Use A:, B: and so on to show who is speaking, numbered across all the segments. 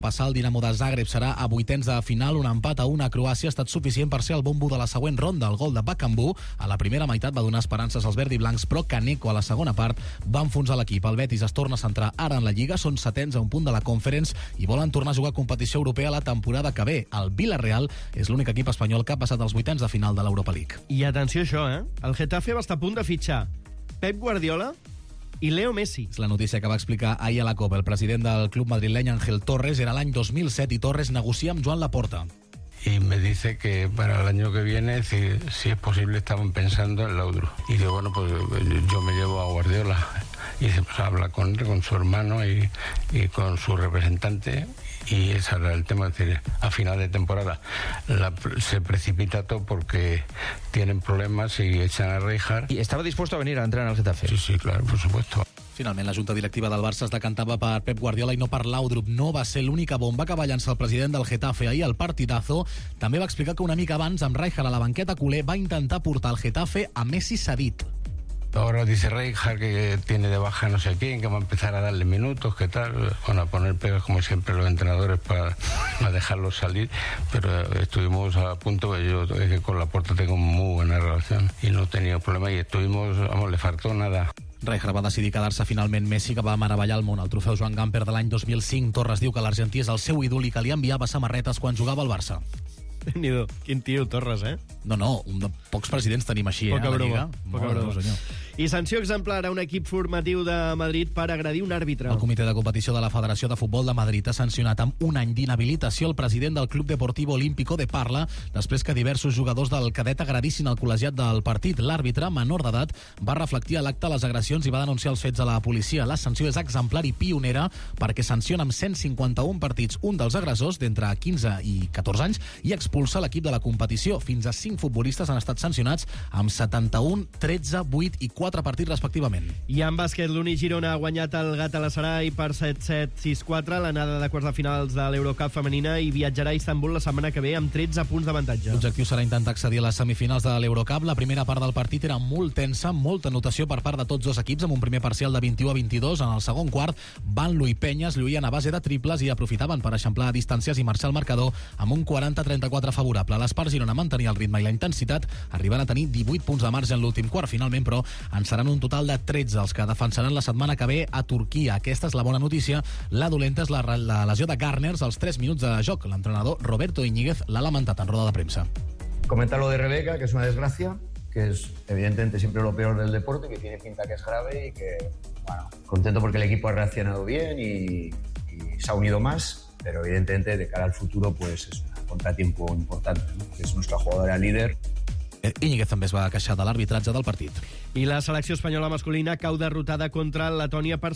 A: Passar el Dinamo de Zagreb serà a vuitens de final. Un empat a 1 a Croàcia ha estat suficient per ser el bombo de la següent ronda. El gol de Bakambu a la primera meitat va donar esperances als verdiblancs, però Caneco a la segona part va enfonsar l'equip. El Betis es torna a centrar ara en la Lliga, són setens a un punt de la Conference i volen tornar a jugar competició europea la temporada que ve. El Villarreal és l'únic equip espanyol que ha passat als vuitens de final de l'Europa League.
B: I atenció a això, el Getafe va estar a punt de fitxar Pep Guardiola i Leo Messi.
A: És la notícia que va explicar ahir a la Copa. El president del club madrileny, Ángel Torres, era l'any 2007 i Torres negocia amb Joan Laporta.
C: Y me dice que para el año que viene, si es posible, estaban pensando en Laudrup. Y digo, bueno, pues yo me llevo a Guardiola. Y se habla con su hermano y con su representante, y ese era el tema. Es decir, a final de temporada se precipita todo porque tienen problemas y echan a Rijkaard.
D: ¿Y estaba dispuesto a venir a entrenar al Getafe?
C: Sí, claro, por supuesto.
A: Finalment, la junta directiva del Barça es decantava per Pep Guardiola i no per Laudrup. No va ser l'única bomba que va llançar el president del Getafe ahir al partidazo. També va explicar que una mica abans, amb Rijkaard a la banqueta culer, va intentar portar el Getafe a Messi cedit.
C: Ahora dice Rijkaard que tiene de baja no sé quién, que va a empezar a darle minutos, que tal, bueno, a poner pegas como siempre los entrenadores para dejarlos salir, pero estuvimos a punto, yo que con Laporta tengo muy buena relación y no he tenido problema, y estuvimos, le faltó nada.
A: Rijkaard va decidir quedar-se finalment. Messi, que va meravellar el món al trofeu Joan Gamper de l'any 2005. Torres diu que l'argentí és el seu ídol i que li enviava samarretes quan jugava al Barça.
B: Déu-n'hi-do, quin tio, Torres,
A: No, un de pocs presidents tenim així,
B: poca
A: a la
B: broma,
A: Lliga.
B: poca broma. I sanció exemplar a un equip formatiu de Madrid per agredir un àrbitre.
A: El comitè de competició de la Federació de Futbol de Madrid ha sancionat amb un any d'inhabilitació el president del Club Deportivo Olímpico de Parla després que diversos jugadors del cadet agredissin el col·legiat del partit. L'àrbitre, menor d'edat, va reflectir a l'acte les agressions i va denunciar els fets a la policia. La sanció és exemplar i pionera perquè sanciona amb 151 partits un dels agressors d'entre 15 i 14 anys i expulsa l'equip de la competició. Fins a 5 futbolistes han estat sancionats amb 71, 13, 8 i 4 partits respectivament.
B: I en bàsquet, l'Uni Girona ha guanyat el Galatasaray per 7-7, 6-4, l'anada de quarts de finals de l'Eurocup femenina, i viatjarà a Istanbul la setmana que ve amb 13 punts d'avantatge.
A: L'objectiu serà intentar accedir a les semifinals de l'Eurocup. La primera part del partit era molt tensa, molta anotació per part de tots dos equips, amb un primer parcial de 21-22. En el segon quart, Banlo i Penyes lluïen a base de triples i aprofitaven per eixamplar distàncies i marxar al marcador amb un 40-34 favorable. L'Espar Girona mantenia el ritme i la intensitat, arribant a tenir 18 punts de marge en l'últim quart. Finalment, però, en seran un total de 13 els que defensaran la setmana que ve a Turquia. Aquesta és la bona notícia. La dolenta és la lesió de Garners als 3 minuts de joc. L'entrenador Roberto Íñiguez l'ha lamentat en roda de premsa.
E: Comenta lo de Rebeca, que es una desgracia, que es evidentemente siempre lo peor del deporte, que tiene pinta que es grave y que, bueno, contento porque el equipo ha reaccionado bien y se ha unido más, pero evidentemente de cara al futuro pues es un contratiempo importante, ¿no? Que es nuestra jugadora líder.
A: Íñiguez també es va queixar de l'arbitratge del partit.
B: I la selecció espanyola masculina cau derrotada contra Letònia per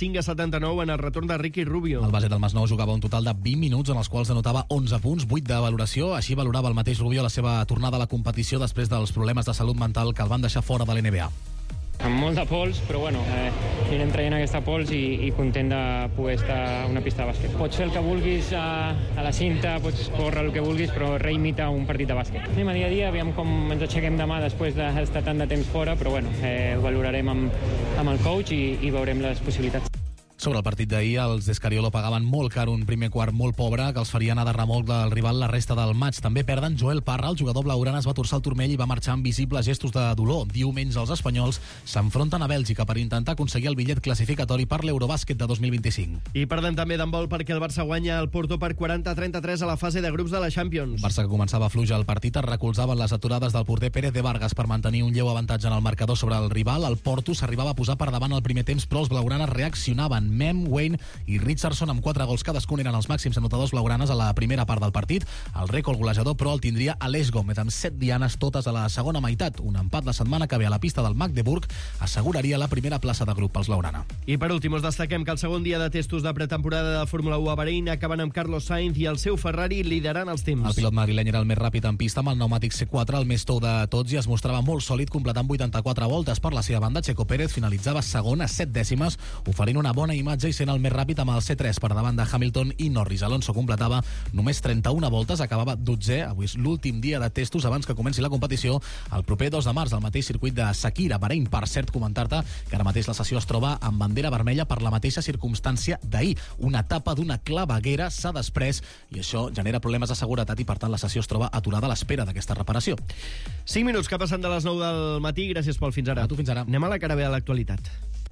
B: 75-79 en el retorn de Ricky Rubio.
A: El base del Masnou jugava un total de 20 minuts en els quals anotava 11 punts, 8 de valoració. Així valorava el mateix Rubio la seva tornada a la competició després dels problemes de salut mental que el van deixar fora de l'NBA.
F: Amb molt de pols, però bueno, anirem traient aquesta pols i content de poder estar a una pista de bàsquet. Pots fer el que vulguis a la cinta, pots córrer el que vulguis, però reimita un partit de bàsquet. Anem a dia, aviam com ens aixequem demà després d'estar tant de temps fora, però bueno, ho valorarem amb el coach i veurem les possibilitats.
A: Sobre el partit d'ahir, els d'Escariolo pagaven molt car un primer quart molt pobre que els faria anar de remolc del rival la resta del maig. També perden Joel Parra, el jugador blaugrana es va torçar el turmell i va marxar amb visibles gestos de dolor. Diumenge els espanyols s'enfronten a Bèlgica per intentar aconseguir el bitllet classificatori per l'Eurobàsquet de 2025.
B: I perdem també d'handbol perquè el Barça guanya el Porto per 40-33 a la fase de grups de la Champions.
A: Barça, que començava fluix al partit, es recolzaven les aturades del porter Pérez de Vargas per mantenir un lleu avantatge en el marcador sobre el rival. El Porto s'arribava a posar per davant el primer temps, però els blaugranes reaccionaven. Mem, Wayne i Richardson amb 4 gols cadascun eren els màxims anotadors blaugranes a la primera part del partit. El rècord golejador, però, el tindria Aleix Gómez amb 7 dianes totes a la segona meitat. Un empat la setmana que ve a la pista del Magdeburg asseguraria la primera plaça de grup pels blaugrana.
B: I per últim us destaquem que el segon dia de testos de pretemporada de Fórmula 1 a Bahrein acaben amb Carlos Sainz i el seu Ferrari liderant els temps.
A: El pilot madrileny era el més ràpid en pista amb el pneumàtic C4, el més tou de tots, i es mostrava molt sòlid completant 84 voltes. Per la seva banda, Checo Pérez finalitzava segon a 7 dècimes, oferint una bona imatge i sent el més ràpid amb el C3 per davant de Hamilton i Norris. Alonso completava només 31 voltes, acabava 12è. Avui és l'últim dia de testos abans que comenci la competició el proper 2 de març al mateix circuit de Sakir, a Bahrein. Per cert, comentar-te que ara mateix la sessió es troba amb bandera vermella per la mateixa circumstància d'ahir. Una tapa d'una claveguera s'ha desprès i això genera problemes de seguretat i, per tant, la sessió es troba aturada a l'espera d'aquesta reparació.
B: 5 minuts que passen de les 9 del matí. Gràcies, Pol. Fins ara.
A: A tu, fins ara.
B: Anem a la cara B de l'actualitat.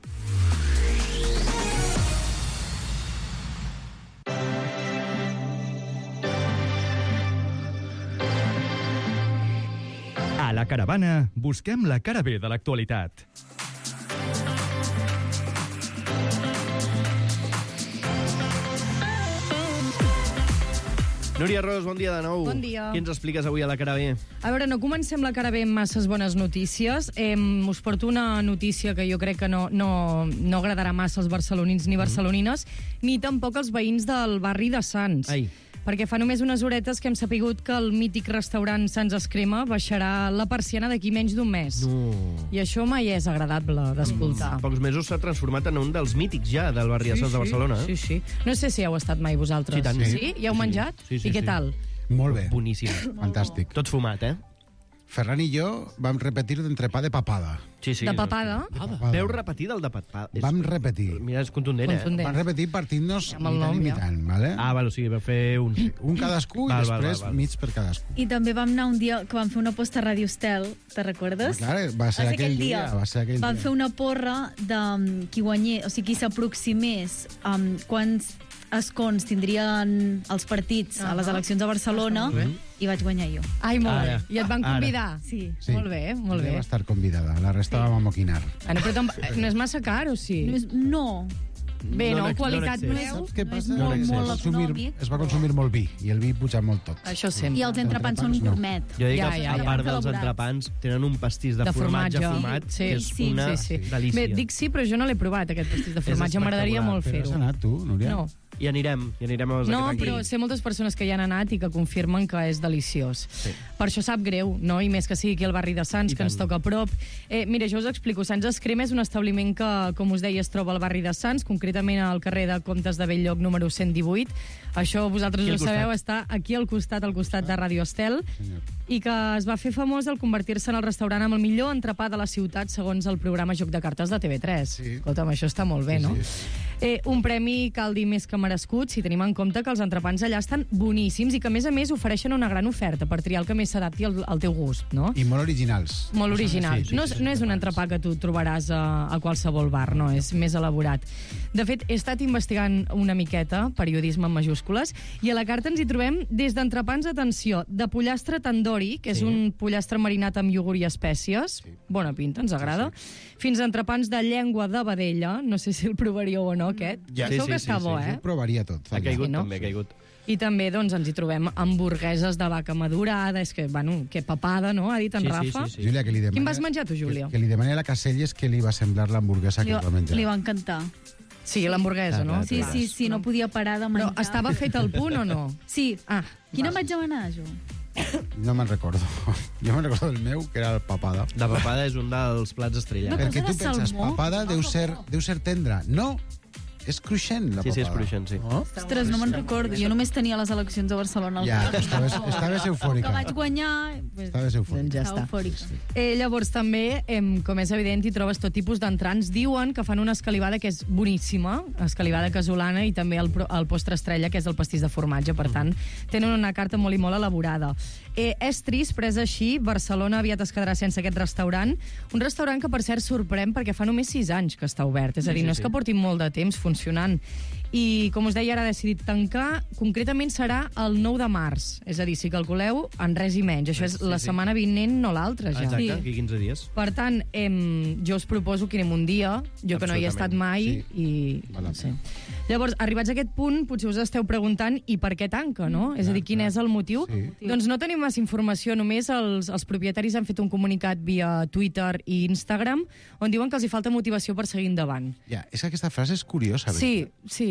G: A la caravana busquem la cara B de l'actualitat.
B: Núria Ros, bon dia de nou.
H: Bon dia.
B: Què ens expliques avui a la cara B?
H: A veure, no comencem la cara bé amb masses bones notícies. Us porto una notícia que jo crec que no agradarà massa als barcelonins ni barcelonines, ni tampoc als veïns del barri de Sants.
B: Ai.
H: Perquè fa només unes horetes que hem sapigut que el mític restaurant Sants Escrema baixarà la persiana d'aquí menys d'un mes.
B: No.
H: I això mai és agradable d'escoltar.
B: En pocs mesos s'ha transformat en un dels mítics ja del barri de Sants de Barcelona.
H: Sí, sí. No sé si heu estat mai vosaltres.
B: Sí, tant.
H: Sí? Ja heu menjat?
B: Sí, sí,
H: I què
B: sí.
H: tal?
I: Molt bé,
B: Boníssim.
I: fantàstic.
B: Tot fumat, eh?
I: Ferran i jo vam repetir d'entrepà de papada.
B: Sí, sí.
H: De papada?
B: Veu repetir del de papada.
I: Vam repetir.
B: Mira, és contundent,
H: Contundent.
I: Vam repetir partint-nos
H: Amb el nom, ja.
I: imitant, vale?
B: Vale, o sigui, vau fer un...
I: Un cadascú i
B: Val,
I: després
B: val.
I: mig per cadascú.
J: I també vam anar un dia que vam fer una posta a Radio Estel, te recordes?
I: Clar, va ser aquell dia.
J: Vam fer una porra de qui guanyés, o sigui, qui s'aproximés amb quants escons tindrien els partits a les eleccions a Barcelona, i vaig guanyar jo.
H: Ai, molt bé.
B: Ara.
H: I et van convidar?
J: Sí.
I: Sí.
H: Molt bé, molt
I: Ella
H: bé.
I: va estar convidada, la resta vam amoquinar.
H: Bueno, però no és massa car, o sí?
J: No,
H: Bé, no?
B: No
H: Qualitat
B: n'excés.
H: preu?
I: Saps què
J: No és
I: passa?
J: molt,
I: Es va
J: molt
I: consumir-
J: econòmic.
I: Es va consumir molt vi, i el vi puja molt tot.
H: Això sempre.
J: i els entrepans són un
I: No.
J: gourmet.
B: Jo dic
H: Ja,
B: que,
H: ja,
B: a
H: ja.
B: part dels
J: Elaborats.
B: entrepans, tenen un pastís de formatge fumat,
H: Sí,
B: que és
H: sí,
B: una
H: sí.
B: delícia.
H: Bé, dic sí, però jo no l'he provat, aquest pastís de formatge. M'agradaria
B: espectacular,
H: molt
I: Però has
H: fer-ho.
I: anat tu, Núria?
H: No.
B: I anirem a
H: No,
B: aquest
H: però
B: any.
H: sé moltes persones que hi han anat i que confirmen que és deliciós. Sí. Per això sap greu, no? I més que sigui aquí al barri de Sants,
B: I
H: que ens
B: tant.
H: toca a prop. Mira, jo us explico. Sants Escrema és un establiment que, com us deia, es troba al barri de Sants, concretament al carrer de Comtes de Belllloc, número 118. Això vosaltres
B: Aquí
H: ho
B: al costat.
H: sabeu, està aquí al costat de Radio Estel, i que es va fer famós al convertir-se en el restaurant amb el millor entrepà de la ciutat, segons el programa Joc de Cartes de TV3.
I: Sí.
H: Escolta'm, això està molt bé, no? Un premi, cal dir, més que merescut, si tenim en compte que els entrepans allà estan boníssims i que, a més, ofereixen una gran oferta per triar el que més s'adapti al teu gust, no?
I: I molt originals.
H: Molt original.
I: Sí, sí,
H: no,
I: sí,
H: no és un entrepà que tu trobaràs a qualsevol bar, no, és més elaborat. De fet, he estat investigant una miqueta, periodisme en majúscules, i a la carta ens hi trobem des d'entrepans, atenció, de pollastre tandoori, que és un pollastre marinat amb iogurt i espècies, bona pinta, ens agrada, fins a entrepans de llengua de vedella, no sé si el provaríeu o no, aquest.
I: Ja.
H: Segur
B: Sí,
H: que
B: sí,
H: està
B: sí,
H: bo,
B: sí.
H: eh?
I: Provaria tot.
B: Ha caigut
H: Sí, no?
B: també, ha caigut.
H: I també doncs, ens hi trobem hamburgueses de vaca madurada, és que, bueno, que papada, no?, ha dit en Rafa.
B: Sí.
I: Júlia, que li demani...
H: Quin vas menjar tu, Júlia?
I: Que li demani a la Caselles que li va semblar l'hamburguesa que va menjar.
J: Li va encantar.
H: Sí, l'hamburguesa, no?
J: Sí, sí, sí, no podia parar de menjar.
H: Però estava fet al punt o no?
J: Sí.
H: Ah,
J: Quina
H: val.
J: vaig demanar, jo?
I: No me'n recordo. Jo me'n recordo del meu, que era el papada.
B: La papada és un dels plats estrella.
J: No,
I: Perquè
J: era
I: tu penses,
J: salmó?
I: papada deu ser tendra. No, és cruixent, la
B: Sí,
I: papada.
B: sí, és cruixent, sí.
I: Oh?
J: Ostres, no me'n recordo. Jo només tenia les eleccions a Barcelona.
I: Ja,
J: al cap.
I: estaves
J: Que
I: eufòrica.
J: vaig guanyar... Pues,
I: Estaves eufòrica.
H: Doncs ja
J: estava
H: està.
J: eufòrica.
H: Llavors també, com és evident, hi trobes tot tipus d'entrants. Diuen que fan una escalivada que és boníssima, escalivada casolana, i també el postre estrella, que és el pastís de formatge. Per tant, tenen una carta molt i molt elaborada. És trist, però és així. Barcelona aviat es quedarà sense aquest restaurant. Un restaurant que, per cert, sorprèn perquè fa només 6 anys que està obert. És a dir, no és que porti molt de temps funcionant. I, com us deia, ara ha decidit tancar. Concretament serà el 9 de març. És a dir, si calculeu, en res i menys. Això és la setmana vinent, no l'altra, ja.
B: Exacte, aquí 15 dies.
H: Per tant, jo us proposo que anem un dia, jo que no hi he estat mai, i no sé. Llavors, arribats a aquest punt, potser us esteu preguntant i per què tanca, no? És a dir, quin és el motiu?
I: Sí.
H: Doncs no tenim massa informació, només els propietaris han fet un comunicat via Twitter i Instagram on diuen que els hi falta motivació per seguir endavant.
I: Ja, és que aquesta frase és curiosa.
H: Sí,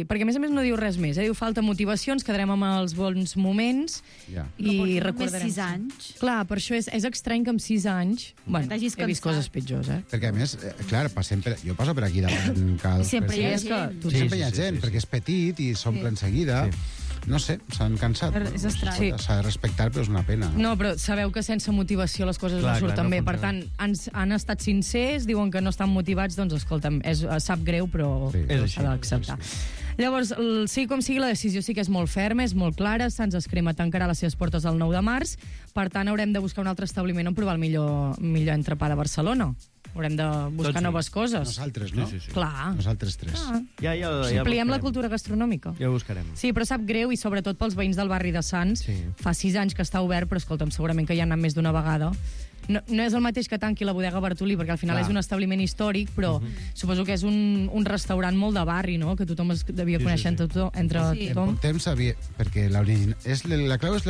H: perquè a més no diu res més. Diu falta motivació, ens quedarem amb els bons moments i recordarem.
J: 6 anys.
H: Clar, per això és estrany que amb 6 anys... Bueno, he vist coses pitjors,
I: Perquè, a més, clar, jo passo per aquí davant cada...
J: Sempre hi ha gent.
I: Sempre hi ha gent, perquè és petit i s'omple en seguida. No sé, s'han cansat.
H: És estrany.
I: S'ha de respectar, però és una pena.
H: No, però sabeu que sense motivació les coses no surten bé. Per tant, han estat sincers, diuen que no estan motivats, doncs escolta'm, sap greu, però s'ha d'acceptar. Llavors, sigui com sigui, la decisió sí que és molt ferma, és molt clara, Sants Escrima tancarà les seves portes el 9 de març, per tant haurem de buscar un altre establiment on provar el millor entrepà de Barcelona. Haurem de buscar noves coses.
I: Nosaltres, no?
H: Sí. Clar.
I: Nosaltres 3.
H: Ampliem la cultura gastronòmica.
B: Ja ho buscarem.
H: Sí, però sap greu, i sobretot pels veïns del barri de Sants. Fa 6 anys que està obert, però escolta'm, segurament que hi ha anat més d'una vegada. No és el mateix que tanqui la bodega Bartolí, perquè al final és un establiment històric, però suposo que és un restaurant molt de barri, no?, que tothom es devia conèixer entre tothom.
I: En poc temps sabia... Perquè la clau és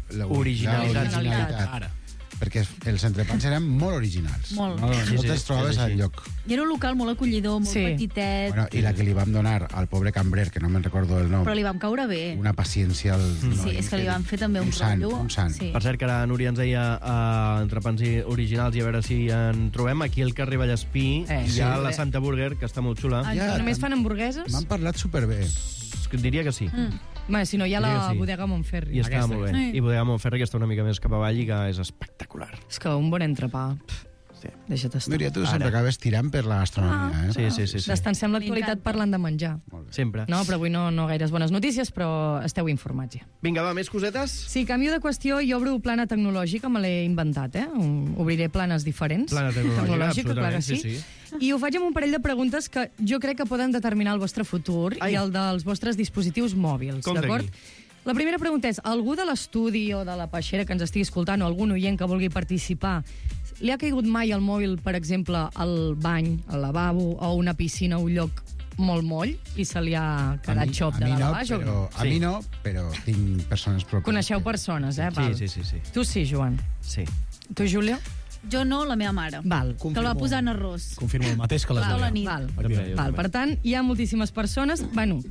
I: l'originalitat. Perquè els entrepans eren molt originals.
J: Molt.
I: No te'ls trobaves al lloc.
J: I era un local molt acollidor, molt petitet.
I: Bueno, i la que li vam donar al pobre cambrer, que no me'n recordo el nom.
J: Però li vam caure bé.
I: Una paciència al noi.
J: Sí, és que li vam fer també un rotllo.
I: Un sant.
J: Sí.
B: Per cert, que ara Núria ens deia entrepans originals, i a veure si en trobem. Aquí al carrer Vallespí hi ha la Santa Burger, que està molt xula.
H: Només fan hamburgueses?
I: M'han parlat superbé.
B: Diria que sí.
H: Bé, si no, hi ha la bodega Montferri.
B: I està molt bé. I bodega Montferri, que està una mica més cap avall i que és espectacular.
H: És que un bon entrepà. Deixa't estar.
I: Núria, tu sempre acabes tirant per la gastronomia,
B: Sí.
H: Destancem l'actualitat parlant de menjar.
B: Sempre.
H: No, però avui no gaires bones notícies, però esteu informats ja.
B: Vinga, va, més cosetes?
H: Sí, canvio de qüestió i obro plana tecnològica, me l'he inventat, Obriré planes diferents.
B: Plana tecnològica,
H: clar que sí. I ho faig amb un parell de preguntes que jo crec que poden determinar el vostre futur i el dels vostres dispositius mòbils, d'acord? La primera pregunta és, algú de l'estudi o de la peixera que ens estigui escoltant, o algun oient que vulgui participar, li ha caigut mai al mòbil, per exemple, al bany, al lavabo o una piscina, un lloc molt moll, i se li ha quedat xop de dalt a baix?
I: A mi no, però tinc persones properes.
H: Coneixeu persones, Val.
B: Sí.
H: Tu sí, Joan?
B: Sí.
H: Tu, Júlia?
J: Jo no, la meva mare.
H: Val.
J: Que la va posar en arròs.
A: Confirmo el mateix que la Júlia.
H: Val. Per tant, hi ha moltíssimes persones... Bueno,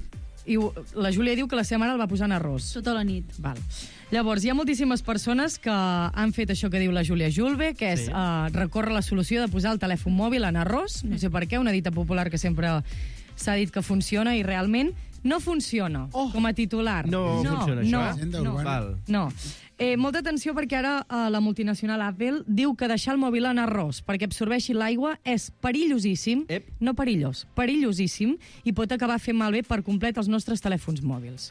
H: la Júlia diu que la seva mare el va posar en arròs.
J: Tota la nit.
H: Val. Llavors, hi ha moltíssimes persones que han fet això que diu la Júlia Julve, que és recórrer la solució de posar el telèfon mòbil en arròs, no sé per què, una dita popular que sempre s'ha dit que funciona i realment no funciona com a titular.
B: No funciona això,
H: No. Molta atenció, perquè ara la multinacional Apple diu que deixar el mòbil en arròs perquè absorbeixi l'aigua és perillosíssim, no perillós, perillosíssim, i pot acabar fent malbé per complet els nostres telèfons mòbils.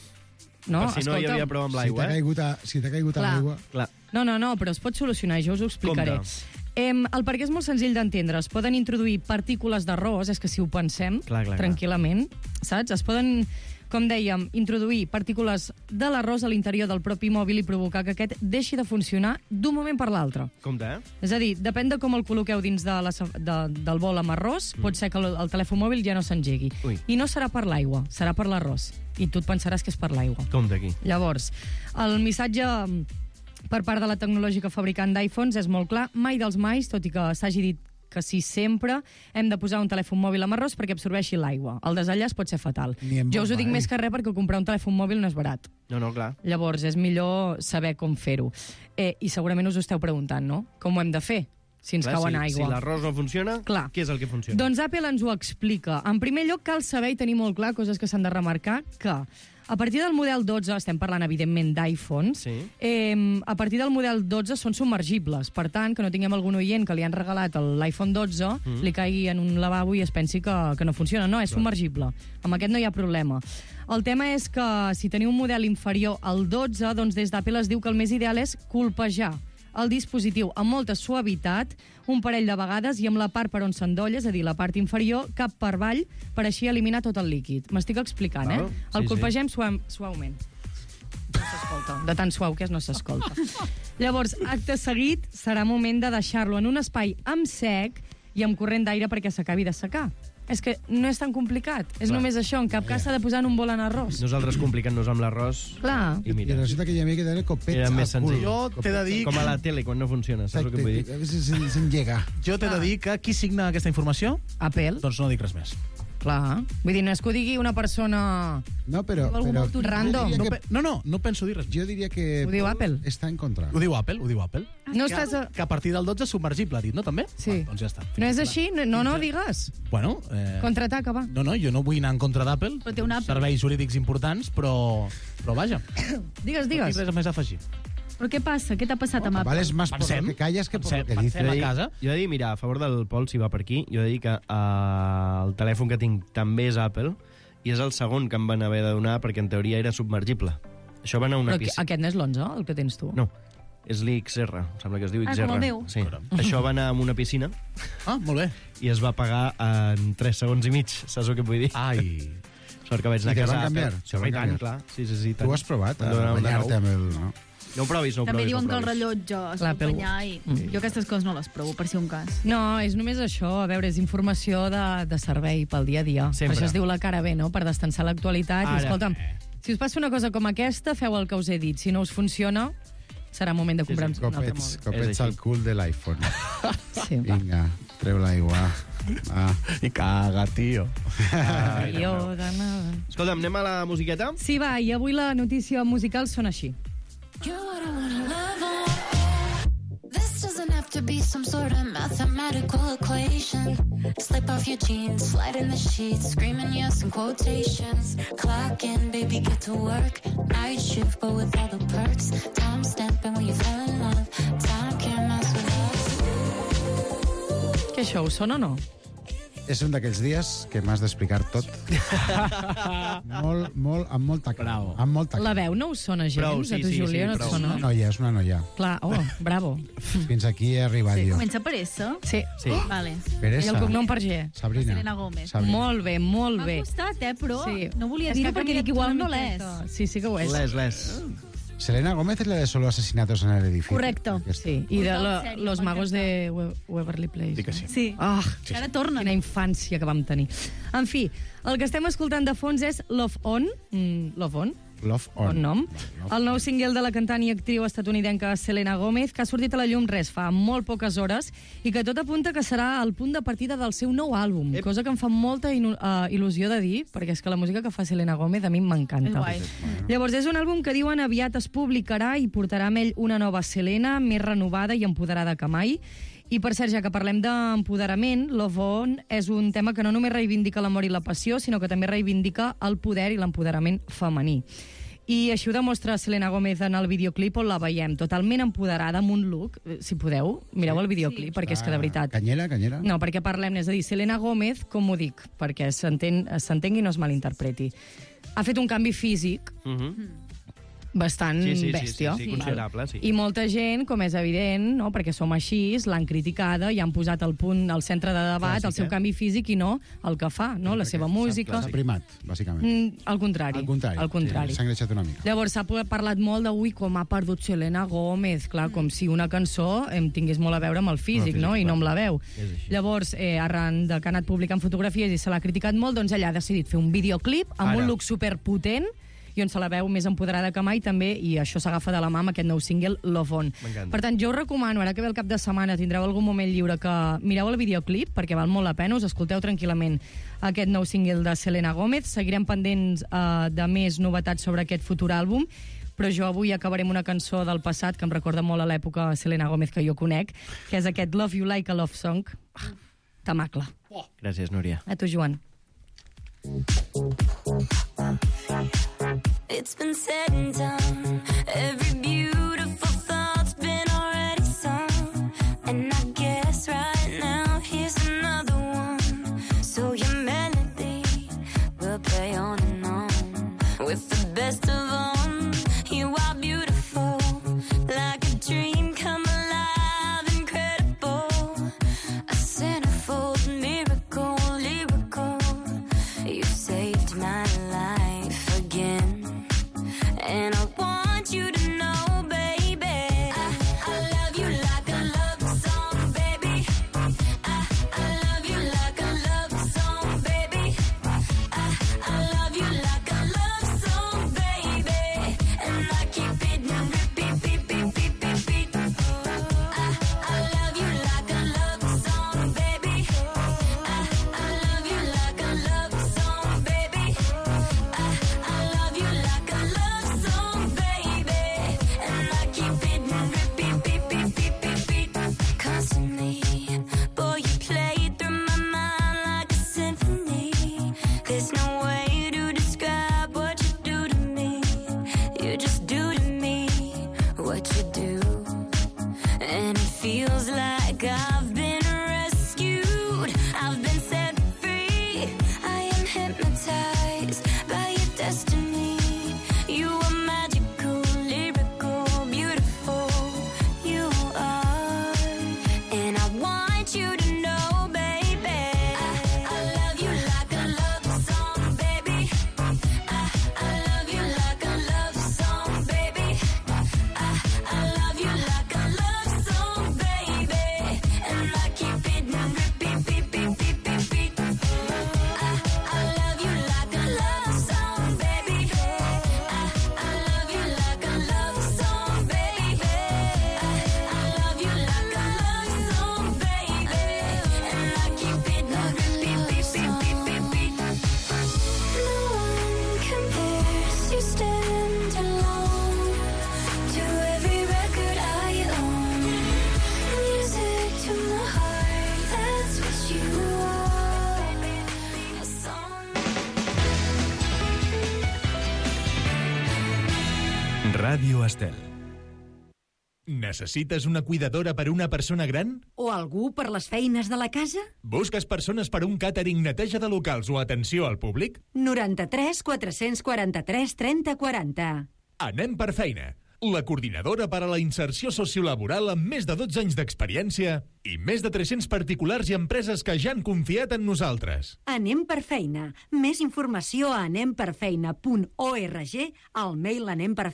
H: No,
B: per si no hi havia prou amb l'aigua.
I: Si t'ha caigut a l'aigua...
H: No, però es pot solucionar, jo us ho explicaré. El perquè és molt senzill d'entendre. Es poden introduir partícules d'arròs, és que si ho pensem tranquil·lament, saps? Es poden, com dèiem, introduir partícules de l'arròs a l'interior del propi mòbil i provocar que aquest deixi de funcionar d'un moment per l'altre.
B: Compte,
H: És a dir, depèn de com el col·loqueu dins del bol amb arròs, pot ser que el telèfon mòbil ja no s'engegui. I no serà per l'aigua, serà per l'arròs. I tu et pensaràs que és per l'aigua.
B: Compte aquí.
H: Llavors, el missatge per part de la tecnològica fabricant d'iPhones és molt clar, mai dels mais, tot i que s'hagi dit que sí sempre, hem de posar un telèfon mòbil amb arròs perquè absorbeixi l'aigua. El desenllaç pot ser fatal. Jo us ho dic més que res perquè comprar un telèfon mòbil no és barat.
B: No, clar.
H: Llavors, és millor saber com fer-ho. I segurament us ho esteu preguntant, no? Com ho hem de fer? Si ens cau en aigua.
B: Si l'arròs no funciona, què és el que funciona?
H: Doncs Apple ens ho explica. En primer lloc, cal saber i tenir molt clar, coses que s'han de remarcar, que a partir del model 12, estem parlant evidentment d'iPhones, a partir del model 12 són submergibles. Per tant, que no tinguem algun oient que li han regalat l'iPhone 12, li caigui en un lavabo i es pensi que no funciona. No, és submergible. Amb aquest no hi ha problema. El tema és que si teniu un model inferior al 12, doncs des d'Apple es diu que el més ideal és colpejar el dispositiu amb molta suavitat, un parell de vegades, i amb la part per on s'endolla, és a dir, la part inferior, cap per avall, per així eliminar tot el líquid. M'estic explicant, El colpegem suaument. No s'escolta. De tan suau que és, no s'escolta. Llavors, acte seguit, serà moment de deixar-lo en un espai amb sec i amb corrent d'aire perquè s'acabi de secar. És que no és tan complicat. És només això. En cap cas s'ha de posar en un bol en arròs.
B: Nosaltres complicant-nos amb l'arròs.
H: Clar.
I: I resulta que hi havia que tenir copets
B: al cul.
A: Jo t'he de dir...
B: Com a la tele, quan no funciona. Saps el que vull dir?
I: S'engega.
A: Jo t'he de dir que qui signa aquesta informació?
H: Apple.
A: Doncs no dic res més.
H: Clar. Vull dir, no és que ho digui una persona...
I: No, però...
H: random.
A: No penso dir res.
I: Jo diria que...
H: Ho diu Apple.
I: Està en contra.
A: Ho diu Apple.
H: No estàs...
A: Que a partir del 12 és submergible, ha dit, no, també?
H: Sí.
A: Doncs ja està.
H: No és així? No digues.
A: Bueno...
H: Contraataca, va.
A: No, jo no vull anar en contra d'Apple.
J: Però té un Apple.
A: Serveis jurídics importants, però vaja.
H: Digues.
A: No tinc res més a afegir.
J: Però què passa? Què t'ha passat amb Apple?
I: Vales más por lo que callas que por lo que dices.
A: Pensem a casa.
B: Jo he de dir, mira, a favor del Pol, si va per aquí, jo he de dir que el telèfon que tinc també és Apple i és el segon que em van haver de donar perquè en teoria era submergible. Això va anar a una
H: Però
B: piscina.
H: aquest no és l'11, el que tens tu?
B: No, és l'XR, em sembla que es diu XR.
J: com el meu.
B: Sí. Això va anar a una piscina
A: Ah, molt bé.
B: i es va pagar en 3 segons i mig, saps el que vull dir?
A: Ai...
B: Sort que vaig anar
I: I
B: a
I: te van
B: casa.
I: canviar?
B: Sí, i tant, clar. Sí, tant.
I: Tu has provat
B: Em
I: a
B: donaran una
I: banyar-te
B: nou.
I: amb el... No?
B: No ho provis, no ho
J: També
B: provis.
J: diuen
B: no
J: que
B: ho
J: el
B: provis.
J: rellotge es pot
H: L'Apple
J: banyar i... Jo aquestes coses no les provo, per si un cas.
H: No, és només això. A veure, és informació de servei pel dia a dia.
B: Sempre.
H: Per això es diu la cara B, no? Per destensar l'actualitat. I,
B: Ara.
H: escolta'm, si us passa una cosa com aquesta, feu el que us he dit. Si no us funciona, serà moment de comprar un altre mòbil.
I: Copets al cul de l'iPhone.
H: Sí, va.
I: Vinga, treu l'aigua.
A: I caga, tio.
H: Jo de nada.
B: Escolta'm, anem a la musiqueta?
H: Sí, va, i avui la notícia musical són així.
K: This doesn't have to be some sort of mathematical equation. Slip off your jeans, slide in the sheets, screaming yes in quotations. Clock in, baby, get to work. Night shift, but with all the perks. Time stamping when you fell in love. Time can't mess with us.
H: Què, això us sona o no?
I: És un d'aquells dies que m'has d'explicar tot. Amb molta calma. Amb molta calma.
H: La veu no us sona gens?
B: Prou, sí,
H: a tu,
B: sí,
H: Júlia,
B: sí,
H: no et
B: prou.
H: sona?
I: És una noia.
H: Clar, bravo.
I: Fins aquí he arribat jo.
J: Comença per S?
H: Sí.
J: Vale.
H: I
I: Peresa.
H: el cognom per G.
I: Sabrina.
J: Selena Gómez.
H: Molt bé, molt
J: M'ha
H: bé.
J: costat, però
H: Sí.
J: no volia
H: És
J: dir-ho
H: que ha
J: perquè
H: canviat
J: dic, igual
H: una
J: no l'és.
H: miqueta. Sí, sí que ho és.
B: Les.
I: Selena Gómez es la de Solo Asesinatos en el Edificio.
J: Correcto.
H: Sí, i de
J: Sèrie,
H: Los
J: m'ha
H: Magos de Waverly Place.
A: Dic que sí.
J: Sí.
H: Ah,
J: Ara tornen.
H: quina infància que vam tenir. En fi, el que estem escoltant de fons és Love On. Love On?
I: Love On.
H: Bon nom. El nou single de la cantant i actriu estatunidenca Selena Gómez, que ha sortit a la llum fa molt poques hores i que tot apunta que serà el punt de partida del seu nou àlbum, cosa que em fa molta il·lusió de dir, perquè és que la música que fa Selena Gómez a mi m'encanta.
J: Guai.
H: Llavors, és un àlbum que diuen aviat es publicarà i portarà amb ell una nova Selena, més renovada i empoderada que mai. I per cert, ja que parlem d'empoderament, Love On és un tema que no només reivindica l'amor i la passió, sinó que també reivindica el poder i l'empoderament femení. I així ho demostra Selena Gómez en el videoclip on la veiem totalment empoderada amb un look, si podeu, mireu el videoclip, perquè és que de veritat...
I: Canyera?
H: No, perquè parlem, és a dir, Selena Gómez, com ho dic, perquè s'entengui i no es malinterpreti. Ha fet un canvi físic bastant bèstia.
B: Sí, considerable, sí.
H: I molta gent, com és evident, no, perquè som així, l'han criticada i han posat al punt, al centre de debat, el seu canvi físic i no el que fa, no? La seva música.
I: S'ha primat, bàsicament.
H: Al contrari. Al contrari.
I: S'ha engreixat una mica.
H: Llavors s'ha parlat molt de com ha perdut Selena Gómez, clar, com si una cançó tingués molt a veure amb el físic, no? I no amb la veu. Llavors, arran de que ha anat publicant fotografies i se l'ha criticat molt, doncs ella ha decidit fer un videoclip amb un look superpotent i on se la veu més empoderada que mai també, i això s'agafa de la mà amb aquest nou single, Love On. Per tant, jo us recomano, ara que ve el cap de setmana, tindreu algun moment lliure, que mireu el videoclip, perquè val molt la pena, us escolteu tranquil·lament aquest nou single de Selena Gómez. Seguirem pendents de més novetats sobre aquest futur àlbum, però jo avui acabaré amb una cançó del passat que em recorda molt a l'època Selena Gómez que jo conec, que és aquest Love You Like a Love Song. Tamacle.
B: Gràcies, Núria.
H: A tu, Joan.
K: It's been said and done. Every beautiful thought's been already sung. And I guess right now here's another one. So your melody will play on and on. With the best of them, you are beautiful. Like a dream come alive, incredible. A centerfold miracle, lyrical. You saved my life again. And I want you to know, baby, I love you like a love song, baby. I love you like a love song, baby. I love you like a love song, baby. And I keep it on repeat, beep, beep, beep, beep, beep. I love you like a love song, baby. I love you like a love like I've been rescued. I've been set free. I am hypnotized by your destiny. You are magical, lyrical, beautiful. You are, and I want you to know, baby. I love you like a love song, baby. I love you like a love song, baby. I love you like a love song, baby. And I keep it on repeat, beat, beat, beat, beat, beat. I love you like a love song, baby. I love you like a love song, baby. I love you like a love song, baby. And I keep it on repeat, beat, beat, beat, beat, beat. No one compares, you stand alone to every record I own. Music to my heart, that's what you are. A song.
L: Ràdio Estel. Necessites una cuidadora per una persona gran?
M: O algú per les feines de la casa?
L: Busques persones per un càtering, neteja de locals o atenció al públic?
M: 93 443 30 40.
L: Anem per feina. La coordinadora per a la inserció sociolaboral amb més de 12 anys d'experiència i més de 300 particulars i empreses que ja han confiat en nosaltres.
M: Anem per feina. Més informació a anemperfeina.org, al mail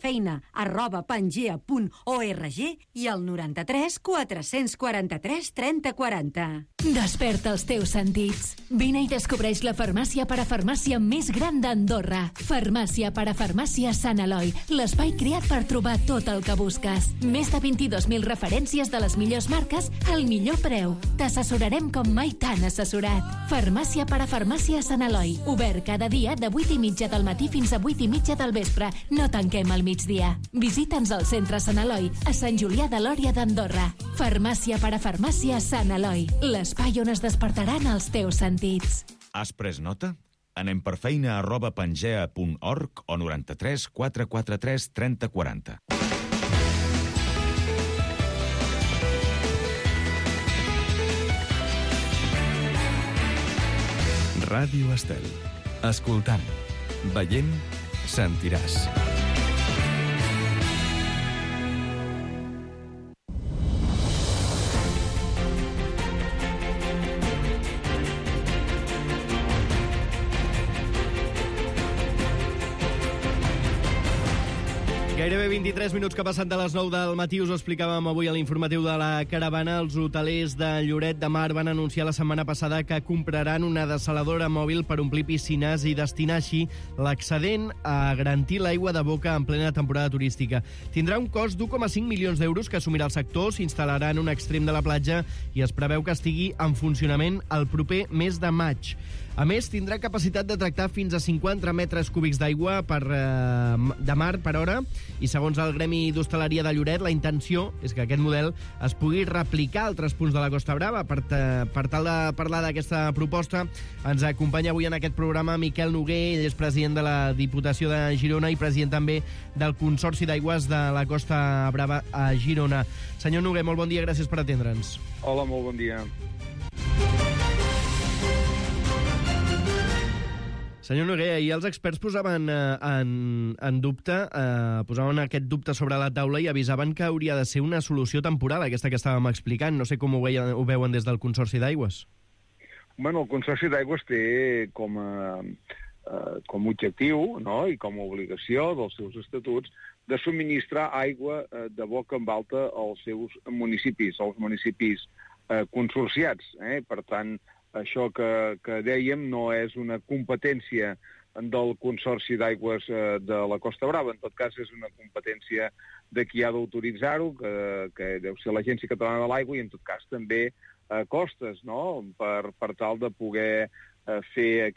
M: anemperfeina@pangea.org i al 93 443 30 40.
N: Desperta els teus sentits. Vine i descobreix la farmàcia parafarmàcia més gran d'Andorra. Farmàcia parafarmàcia Sant Eloi, l'espai creat per trobar tot el que busques. Més de 22.000 referències de les millors marques al millor preu. T'assessorarem com mai t'han assessorat. Farmàcia parafarmàcia Sant Eloi. Obert cada dia de 8:30 del matí fins a 8:30 del vespre. No tanquem al migdia. Visita'ns al centre Sant Eloi, a Sant Julià de Lòria d'Andorra. Farmàcia parafarmàcia Sant Eloi. L'espai on es despertaran els teus sentits.
O: Has pres nota? Anem per feina@pangea.org o 93 443 30 40.
G: Ràdio Estel. Escoltant, veient, sentiràs.
B: Gairebé 23 minuts que passen de les 9 del matí. Us ho explicàvem avui a l'informatiu de la Caravana. Els hotelers de Lloret de Mar van anunciar la setmana passada que compraran una dessaladora mòbil per omplir piscines i destinar així l'excedent a garantir l'aigua de boca en plena temporada turística. Tindrà un cost d'1,5 milions d'euros que assumirà el sector, s'instal·larà en un extrem de la platja i es preveu que estigui en funcionament el proper mes de maig. A més, tindrà capacitat de tractar fins a 50 metres cúbics d'aigua de mar per hora i, segons el Gremi d'Hostaleria de Lloret, la intenció és que aquest model es pugui replicar a altres punts de la Costa Brava. Per tal de parlar d'aquesta proposta, ens acompanya avui en aquest programa Miquel Noguer. Ell és president de la Diputació de Girona i president també del Consorci d'Aigües de la Costa Brava a Girona. Senyor Noguer, molt bon dia, gràcies per atendre'ns.
P: Hola, molt bon dia.
B: Senyor Noguer, ahir els experts posaven en dubte, posaven aquest dubte sobre la taula i avisaven que hauria de ser una solució temporal, aquesta que estàvem explicant. No sé com ho veuen des del Consorci d'Aigües.
P: Bueno, el Consorci d'Aigües té com a objectiu, no?, i com a obligació dels seus estatuts de subministrar aigua de boca en alta als seus municipis, als municipis consorciats. Per tant, això que dèiem no és una competència del Consorci d'Aigües de la Costa Brava. En tot cas, és una competència de qui ha d'autoritzar-ho, que deu ser l'Agència Catalana de l'Aigua, i en tot cas també costes, no?, per tal de poder fer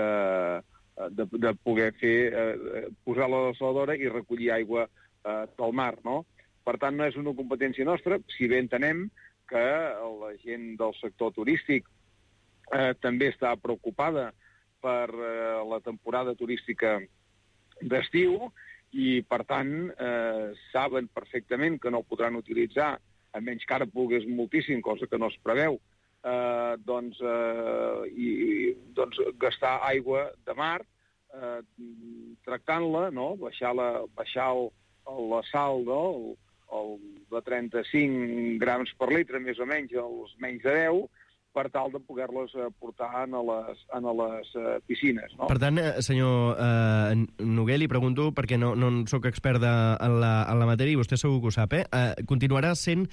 P: posar la dessaladora i recollir aigua del mar, no? Per tant, no és una competència nostra, si bé entenem que la gent del sector turístic també està preocupada per la temporada turística d'estiu i, per tant, saben perfectament que no podran utilitzar a menys que ara plogués moltíssim, cosa que no es preveu, gastar aigua de mar, tractant-la, no? Baixar la sal, no? De 35 grams per litre, més o menys, als menys de 10, per tal de poder-les portar a les piscines. No?
B: Per tant, senyor Noguer, li pregunto, perquè no sóc expert en la matèria i vostè segur que ho sap, continuarà sent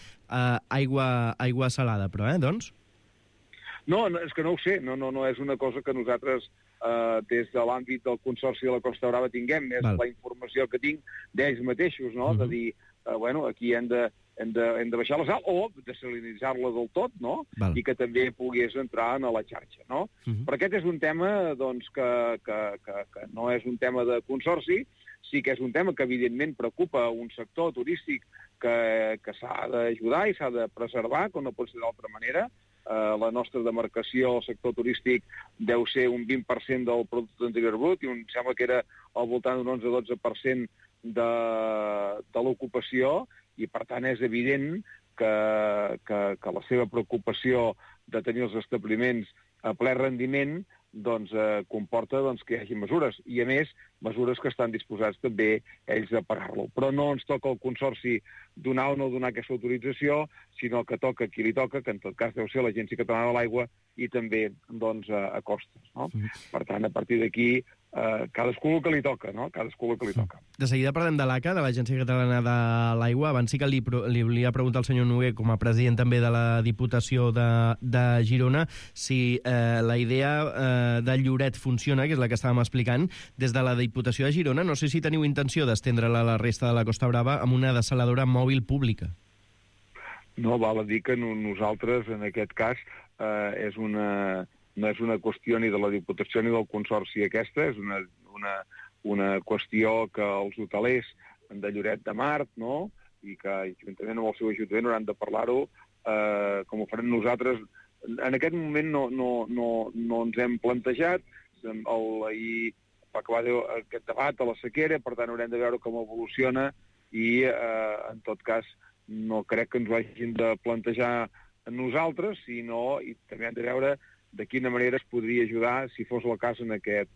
B: aigua salada, però, doncs?
P: No, és que no ho sé, no és una cosa que nosaltres des de l'àmbit del Consorci de la Costa Brava tinguem, és la informació que tinc d'ells mateixos, no? De dir, aquí hem de baixar la sal o desalinitzar-la del tot, no? I que també pogués entrar a la xarxa, no? Però aquest és un tema, doncs, que no és un tema de consorci, sí que és un tema que evidentment preocupa un sector turístic que s'ha d'ajudar i s'ha de preservar, com no pot ser d'altra manera. La nostra demarcació, el sector turístic, deu ser un 20% del producte interior brut i em sembla que era al voltant d'un 11-12% de l'ocupació i, per tant, és evident que la seva preocupació de tenir els establiments a ple rendiment comporta que hi hagi mesures. I, a més, mesures que estan disposats també ells a pagar-lo. Però no ens toca al Consorci donar o no donar aquesta autorització, sinó que toca qui li toca, que en tot cas deu ser l'Agència Catalana de l'Aigua i també a costes. No? Per tant, a partir d'aquí, cadascú el que li toca, no? Cadascú el que li toca.
B: De seguida parlem de l'ACA, de l'Agència Catalana de l'Aigua. Abans sí que li volia preguntar al senyor Noguer, com a president també de la Diputació de Girona, si la idea de Lloret funciona, que és la que estàvem explicant, des de la Diputació de Girona. No sé si teniu intenció d'estendre-la a la resta de la Costa Brava amb una dessaladora mòbil pública.
P: No, val a dir que nosaltres, en aquest cas, no és una qüestió ni de la Diputació ni del Consorci aquesta, és una qüestió que els hotelers de Lloret de Mar, no?, i que juntament amb el seu ajuntament hauran de parlar-ho, com ho farem nosaltres. En aquest moment no ens hem plantejat, ahir va acabar aquest debat a la sequera, per tant haurem de veure com evoluciona i, en tot cas, no crec que ens ho hagin de plantejar nosaltres, sinó, i també hem de veure de quina manera es podria ajudar, si fos el cas, en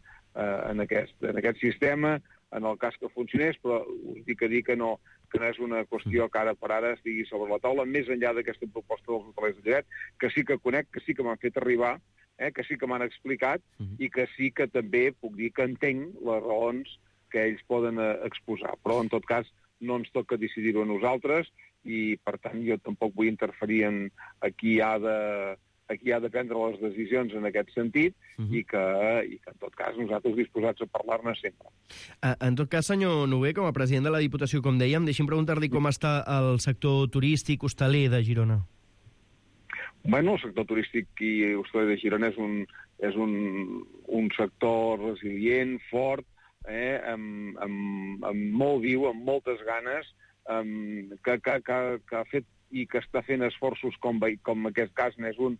P: aquest sistema, en el cas que funcionés, però us dic que no és una qüestió que ara per ara estigui sobre la taula, més enllà d'aquesta proposta dels hotelers de Lloret, que sí que conec, que sí que m'han fet arribar, que sí que m'han explicat, i que sí que també puc dir que entenc les raons que ells poden exposar. Però, en tot cas, no ens toca decidir-ho a nosaltres, i, per tant, jo tampoc vull interferir en qui ha de prendre les decisions en aquest sentit i que, en tot cas, nosaltres disposats a parlar-ne sempre.
B: En tot cas, senyor Noguer, com a president de la Diputació, com dèiem, deixi'm preguntar-li com està el sector turístic hostaler de Girona.
P: Bueno, el sector turístic i hostaler de Girona és un sector resilient, fort, amb molt viu, amb moltes ganes, que ha fet i que està fent esforços com aquest cas n'és un,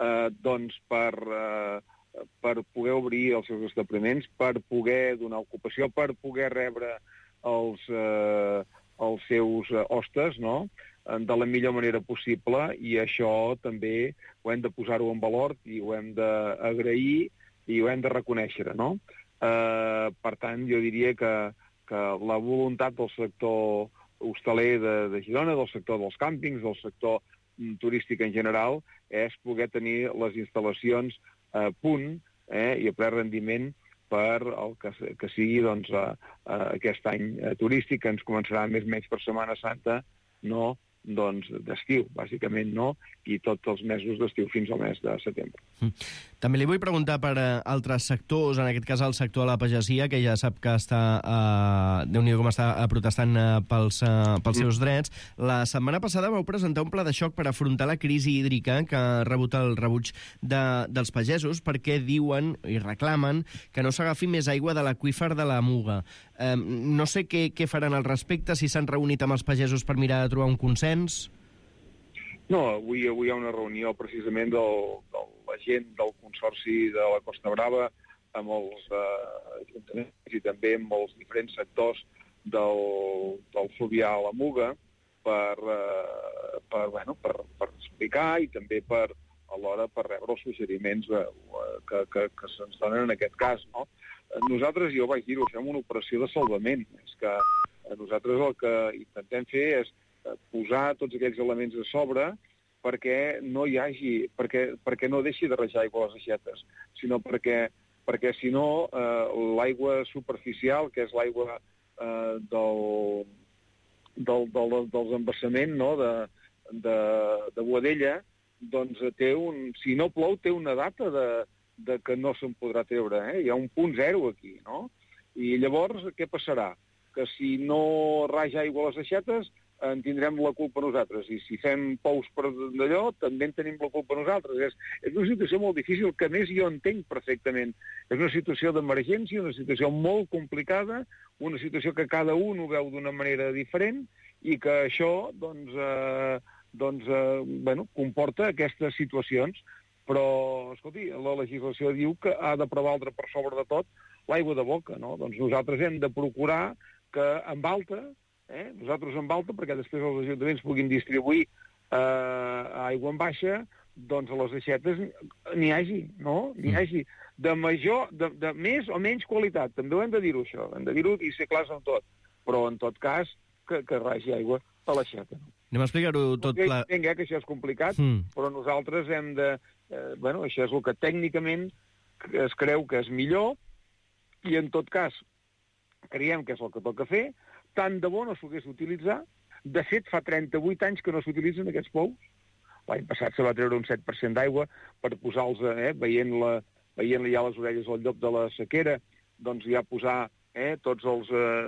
P: per poder obrir els seus establiments, per poder donar ocupació, per poder rebre els seus hostes, no?, de la millor manera possible, i això també ho hem de posar-ho en valor i ho hem d'agrair i ho hem de reconèixer, no? Per tant, jo diria que la voluntat del sector hostaler de Girona, del sector dels càmpings, del sector turístic en general, és poder tenir les instal·lacions a punt i a ple rendiment per el que sigui aquest any turístic, que ens començarà més o menys per Setmana Santa, no d'estiu, bàsicament, no? I tots els mesos d'estiu fins al mes de setembre.
B: També li vull preguntar per altres sectors, en aquest cas el sector de la pagesia, que ja sap que està, Déu-n'hi-do com està protestant pels seus drets. La setmana passada vau presentar un pla de xoc per afrontar la crisi hídrica que ha rebut el rebuig dels pagesos, perquè diuen i reclamen que no s'agafi més aigua de l'aqüífer de la Muga. No sé què faran al respecte, si s'han reunit amb els pagesos per mirar de trobar un consens.
P: No, avui hi ha una reunió precisament de la gent del Consorci de la Costa Brava amb els ajuntaments i també amb els diferents sectors del fluvià a la Muga, per explicar i també alhora per rebre els suggeriments que se'ns donen en aquest cas, no? Nosaltres, jo vaig dir-ho, fem una operació de salvament. És que nosaltres el que intentem fer és posar tots aquells elements a sobre perquè no hi hagi, perquè no deixi de rajar aigua a les aixetes, sinó perquè si no l'aigua superficial, que és l'aigua dels embassaments, no?, de Boadella, doncs si no plou té una data de que no se'n podrà treure, Hi ha un punt zero aquí, no? I llavors què passarà? Que si no raja aigua a les aixetes en tindrem la culpa nosaltres, i si fem pous per d'allò també en tenim la culpa nosaltres. És una situació molt difícil, que a més jo entenc perfectament. És una situació d'emergència, una situació molt complicada, una situació que cada un ho veu d'una manera diferent i que això comporta aquestes situacions. Però, escolti, la legislació diu que ha de prevaldre per sobre de tot l'aigua de boca, no? Doncs nosaltres hem de procurar que en alta, nosaltres en alta, perquè després els ajuntaments puguin distribuir aigua en baixa, doncs a les aixetes n'hi hagi, no? N'hi hagi de més o menys qualitat. També ho hem de dir-ho, això. Hem de dir-ho i ser clars en tot. Però, en tot cas, que ragi aigua a l'aixeta.
B: Anem a explicar-ho tot clar.
P: Entenc que això és complicat, però nosaltres hem de... això és el que tècnicament es creu que és millor i, en tot cas, creiem que és el que toca fer. Tant de bo no s'hagués d'utilitzar. De fet, fa 38 anys que no s'utilitzen aquests pous. L'any passat se va treure un 7% d'aigua per posar-los, veient ja les orelles al llop de la sequera, doncs ja posar tots els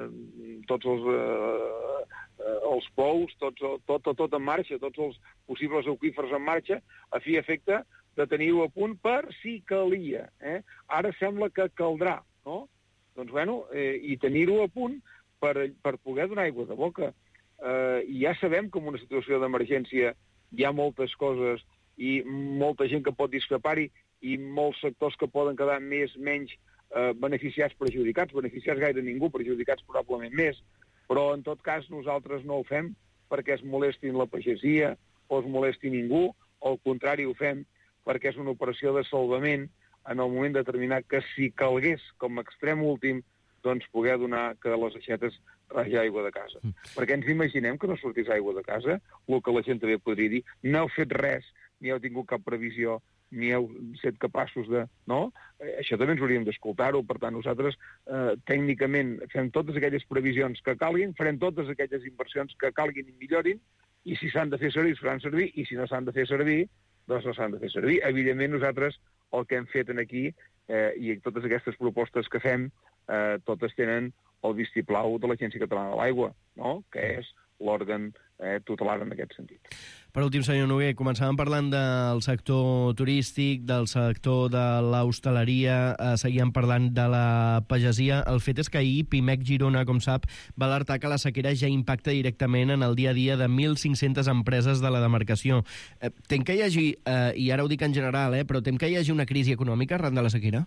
P: pous, tot en marxa, tots els possibles aqüífers en marxa, a fi i efecte de tenir-ho a punt per si calia. Ara sembla que caldrà, no? Doncs, i tenir-ho a punt per poder donar aigua de boca. I ja sabem que en una situació d'emergència hi ha moltes coses i molta gent que pot discrepar-hi i molts sectors que poden quedar menys beneficiats, beneficiats gaire ningú, perjudicats probablement més, però en tot cas nosaltres no ho fem perquè es molestin la pagesia o es molesti ningú, al contrari ho fem perquè és una operació de salvament en el moment determinat que si calgués com a extrem últim doncs poder donar que a les aixetes raja aigua de casa. Perquè ens imaginem que no sortís aigua de casa, el que la gent també podria dir, no heu fet res, ni heu tingut cap previsió, ni heu set capaços de... No? Això també ens hauríem d'escoltar-ho. Per tant, nosaltres tècnicament fem totes aquelles previsions que calguin, farem totes aquelles inversions que calguin i millorin, i si s'han de fer servir, es faran servir, i si no s'han de fer servir, doncs no s'han de fer servir. Evidentment, nosaltres el que hem fet aquí, i totes aquestes propostes que fem, totes tenen el vistiplau de l'Agència Catalana de l'Aigua, no? Que és l'òrgan tutelar en aquest sentit.
B: Per últim, senyor Noguer, començàvem parlant del sector turístic, del sector de l'hostaleria, seguíem parlant de la pagesia. El fet és que ahir Pimec Girona, com sap, va alertar que la sequera ja impacta directament en el dia a dia de 1.500 empreses de la demarcació. Tem que hi hagi, i ara ho dic en general, però tem que hi hagi una crisi econòmica arran de la sequera?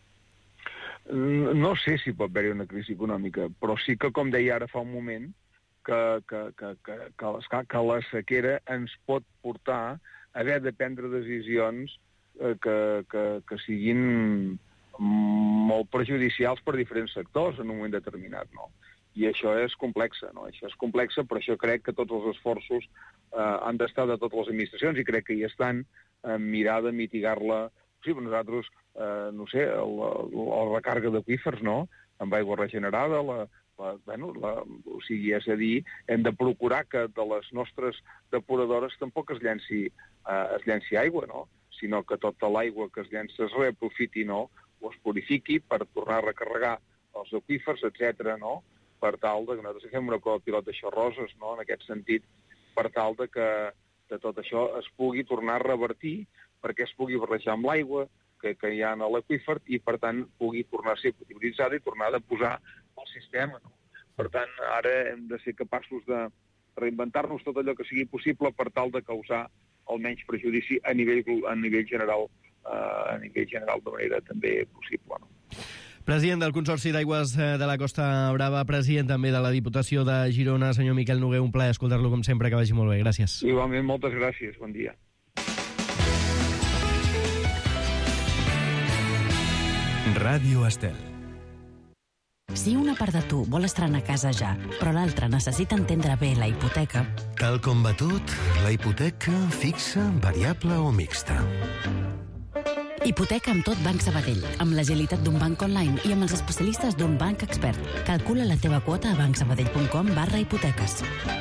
P: No sé si pot haver-hi una crisi econòmica, però sí que, com deia ara fa un moment, que la sequera ens pot portar a haver de prendre decisions que siguin molt perjudicials per diferents sectors en un moment determinat, no? I això és complexa, no? Això és complexa, però això crec que tots els esforços han d'estar de totes les administracions i crec que hi estan a mirar de mitigar-la. Sí, nosaltres, no sé, la recàrrega d'aqüífers, no?, amb aigua regenerada, o sigui, és a dir, hem de procurar que de les nostres depuradores tampoc es llenci aigua, no?, sinó que tota l'aigua que es llença es reaprofiti, no?, o es purifiqui per tornar a recarregar els aqüífers, etc., no?, per tal de que nosaltres fem una prova pilot d'això roses, no?, en aquest sentit, per tal de que de tot això es pugui tornar a revertir perquè es pugui barrejar amb l'aigua que hi ha a l'aqüífer i, per tant, pugui tornar a ser potabilitzada i tornar a posar al sistema, no? Per tant, ara hem de ser capaços de reinventar-nos tot allò que sigui possible per tal de causar el menys perjudici a nivell general de manera també possible, no?
B: President del Consorci d'Aigües de la Costa Brava, president també de la Diputació de Girona, senyor Miquel Noguer, un plaer escoltar-lo com sempre, que vagi molt bé. Gràcies.
P: Igualment, moltes gràcies. Bon dia.
Q: Ràdio Estel.
R: Si una part de tu vol estrenar casa ja, però l'altra necessita entendre bé la hipoteca...
S: Tal com va tot, la hipoteca fixa, variable o mixta.
R: Hipoteca amb tot Banc Sabadell, amb l'agilitat d'un banc online i amb els especialistes d'un banc expert. Calcula la teva quota a bancsabadell.com/hipoteques.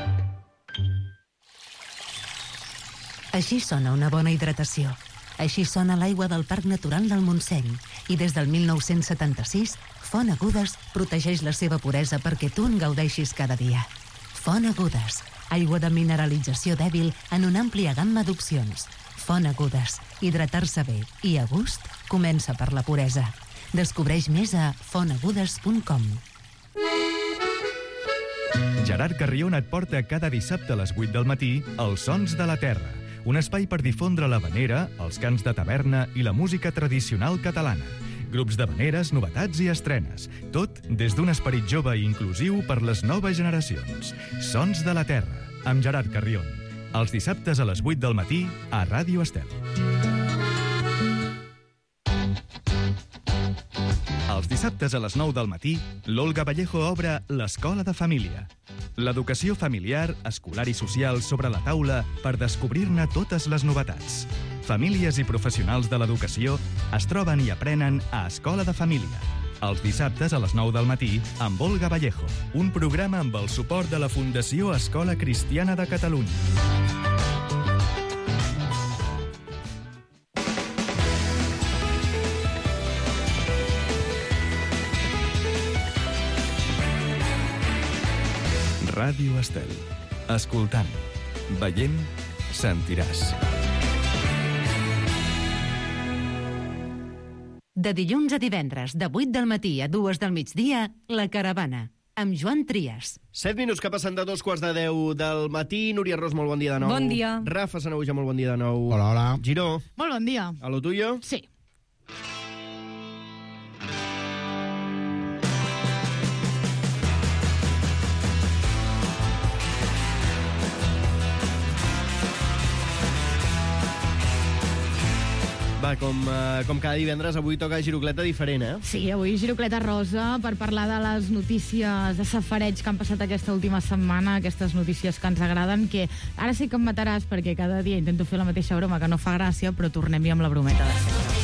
T: Així sona una bona hidratació. Així sona l'aigua del Parc Natural del Montseny. I des del 1976, Font Agudes protegeix la seva puresa perquè tu en gaudeixis cada dia. Font Agudes, aigua de mineralització dèbil en una àmplia gamma d'opcions. Font Agudes, hidratar-se bé i a gust comença per la puresa. Descobreix més a fontagudes.com.
G: Gerard Carrion et porta cada dissabte a les 8 del matí Els Sons de la Terra, un espai per difondre l'havanera, els cants de taverna i la música tradicional catalana. Grups d'havaneres, novetats i estrenes. Tot des d'un esperit jove i inclusiu per les noves generacions. Sons de la Terra, amb Gerard Carrion. Els dissabtes a les 8 del matí a Ràdio Estel. Els dissabtes a les 9 del matí, l'Olga Vallejo obre l'Escola de Família. L'educació familiar, escolar i social sobre la taula per descobrir-ne totes les novetats. Famílies i professionals de l'educació es troben i aprenen a Escola de Família. Els dissabtes a les 9 del matí amb Olga Vallejo, un programa amb el suport de la Fundació Escola Cristiana de Catalunya. Ràdio Estel. Escoltant, veient, sentiràs.
T: De dilluns a divendres, de 8 del matí a 2 del migdia, La Caravana, amb Joan Trias.
B: 7 minuts que passen de 2:15 del matí. Núria Ros, molt bon dia de nou.
H: Bon dia.
B: Rafa Sanahuja, molt bon dia de nou.
I: Hola, hola.
B: Giró.
H: Molt bon dia.
B: A lo tuyo?
H: Sí.
B: Va, com cada divendres, avui toca girocleta diferent, eh?
H: Sí, avui girocleta rosa per parlar de les notícies de safareig que han passat aquesta última setmana, aquestes notícies que ens agraden, que ara sí que em mataràs perquè cada dia intento fer la mateixa broma que no fa gràcia, però tornem-hi amb la brometa de sempre.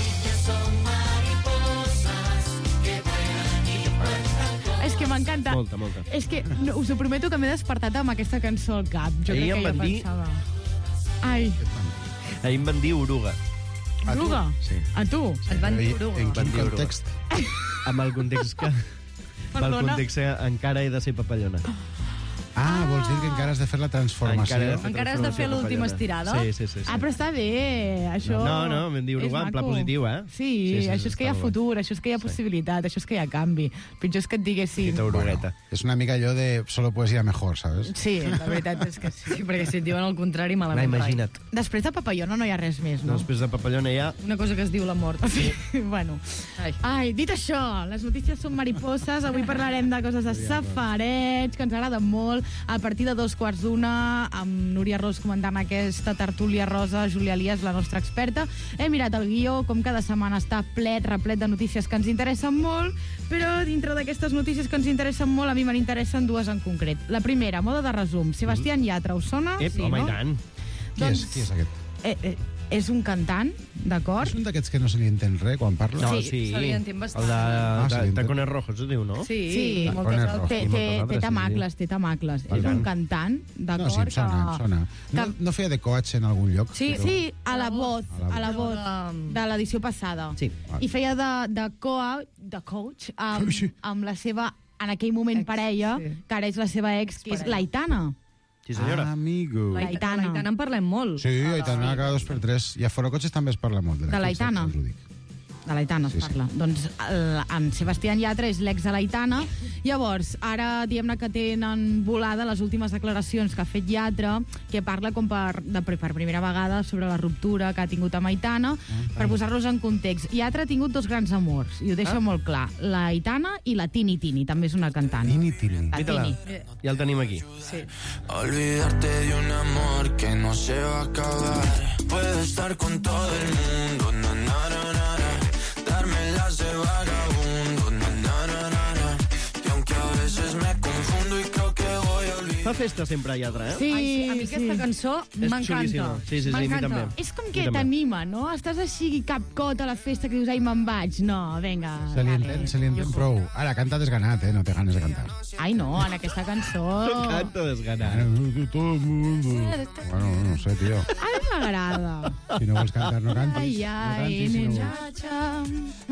H: És que m'encanta.
B: Molta.
H: És que us ho prometo que m'he despertat amb aquesta cançó al cap. Jo
B: Ahir
H: crec que
B: em van dir...
H: pensava. Ai.
B: Ahir em van dir oruga.
H: Oruga?
B: Sí.
H: A tu? Et van dir oruga.
I: En quin context?
B: Amb el context que... Pel context que encara he de ser papallona.
I: Ah, vols dir que encara has de fer la transformació.
H: Encara has de fer l'última estirada?
B: Sí.
H: Ah, però està bé, això...
B: No, m'hem dit oruga en pla positiu, eh?
H: Sí, això és que hi ha futur, això és que hi ha possibilitat, això és que hi ha canvi. Pitjor és que et diguessin...
B: Bueno,
I: és una mica allò de solo poesia mejor, ¿sabes?
H: Sí, la veritat és que sí, perquè si et diuen el contrari, malament.
B: Imagina't.
H: Després de papallona no hi ha res més, no?
B: Després de papallona hi ha...
H: Una cosa que es diu la mort. Sí. Bueno. Ai, dit això, les notícies són mariposes, avui parlarem de coses de safareig, que ens agraden molt, a partir de 2:15, amb Núria Ros comentant aquesta tertúlia rosa, Júlia Elias, la nostra experta. He mirat el guió, com cada setmana està replet de notícies que ens interessen molt, però dintre d'aquestes notícies que ens interessen molt, a mi me n'interessen dues en concret. La primera, a moda de resum, Sebastián Yatra, us sona?
B: Sí,
H: home,
B: no? I tant.
I: Qui és aquest?
H: És un cantant, d'acord?
I: És un d'aquests que no se li entén res quan parla?
H: No, sí. Se li entén bastant.
B: El de Tacones Rojos, ho diu, no?
H: Sí. Té tamacles. És un cantant, d'acord?
I: No, sí, em sona. No feia de coach en algun lloc?
H: Sí, a la voz de l'edició passada.
B: Sí.
H: I feia de coach amb la seva, en aquell moment, parella, que ara és la seva ex, que és l'Aitana.
B: Sí, senyora.
I: Amigo.
H: L'Aitana en parlem molt.
I: Sí, Aitana cada 2x3. I a Fora Cotxes també es parla molt.
H: De l'Aitana. de l'Aitana es parla. Doncs en Sebastián Yatra és l'ex de l'Aitana. Llavors, ara diguem-ne que tenen volada les últimes declaracions que ha fet Yatra, que parla com per primera vegada sobre la ruptura que ha tingut amb Aitana, per posar-los en context. Yatra ha tingut dos grans amors, i ho deixa molt clar. La Aitana i la Tini Tini, també és una cantant.
I: Tini Tini.
H: La Tini.
B: Ja el tenim aquí.
H: Sí.
U: Olvidarte de un amor que no se va a acabar. Puedo estar con todo el mundo, na, na, na, na, na. Darme las de vagabundo, na, na, na, na, na. Y aunque a veces me confundo y creo que voy a olvidar.
B: Fa festa sempre, Yatra, eh?
H: Sí, a mi aquesta cançó m'encanta.
B: Sí, a mi també.
H: És com que t'anima, no? Estàs així capcot a la festa que dius, ai, me'n vaig. No, vinga.
I: Se li entén prou. Ara, canta desganat, no té ganes de cantar.
H: Ai, no, en aquesta cançó...
B: Canta desganat.
I: Todo el mundo. Bueno, no sé, tío.
H: A mi m'agrada.
I: Si no vols cantar, no cantis.
H: Ai, ai, muchacha.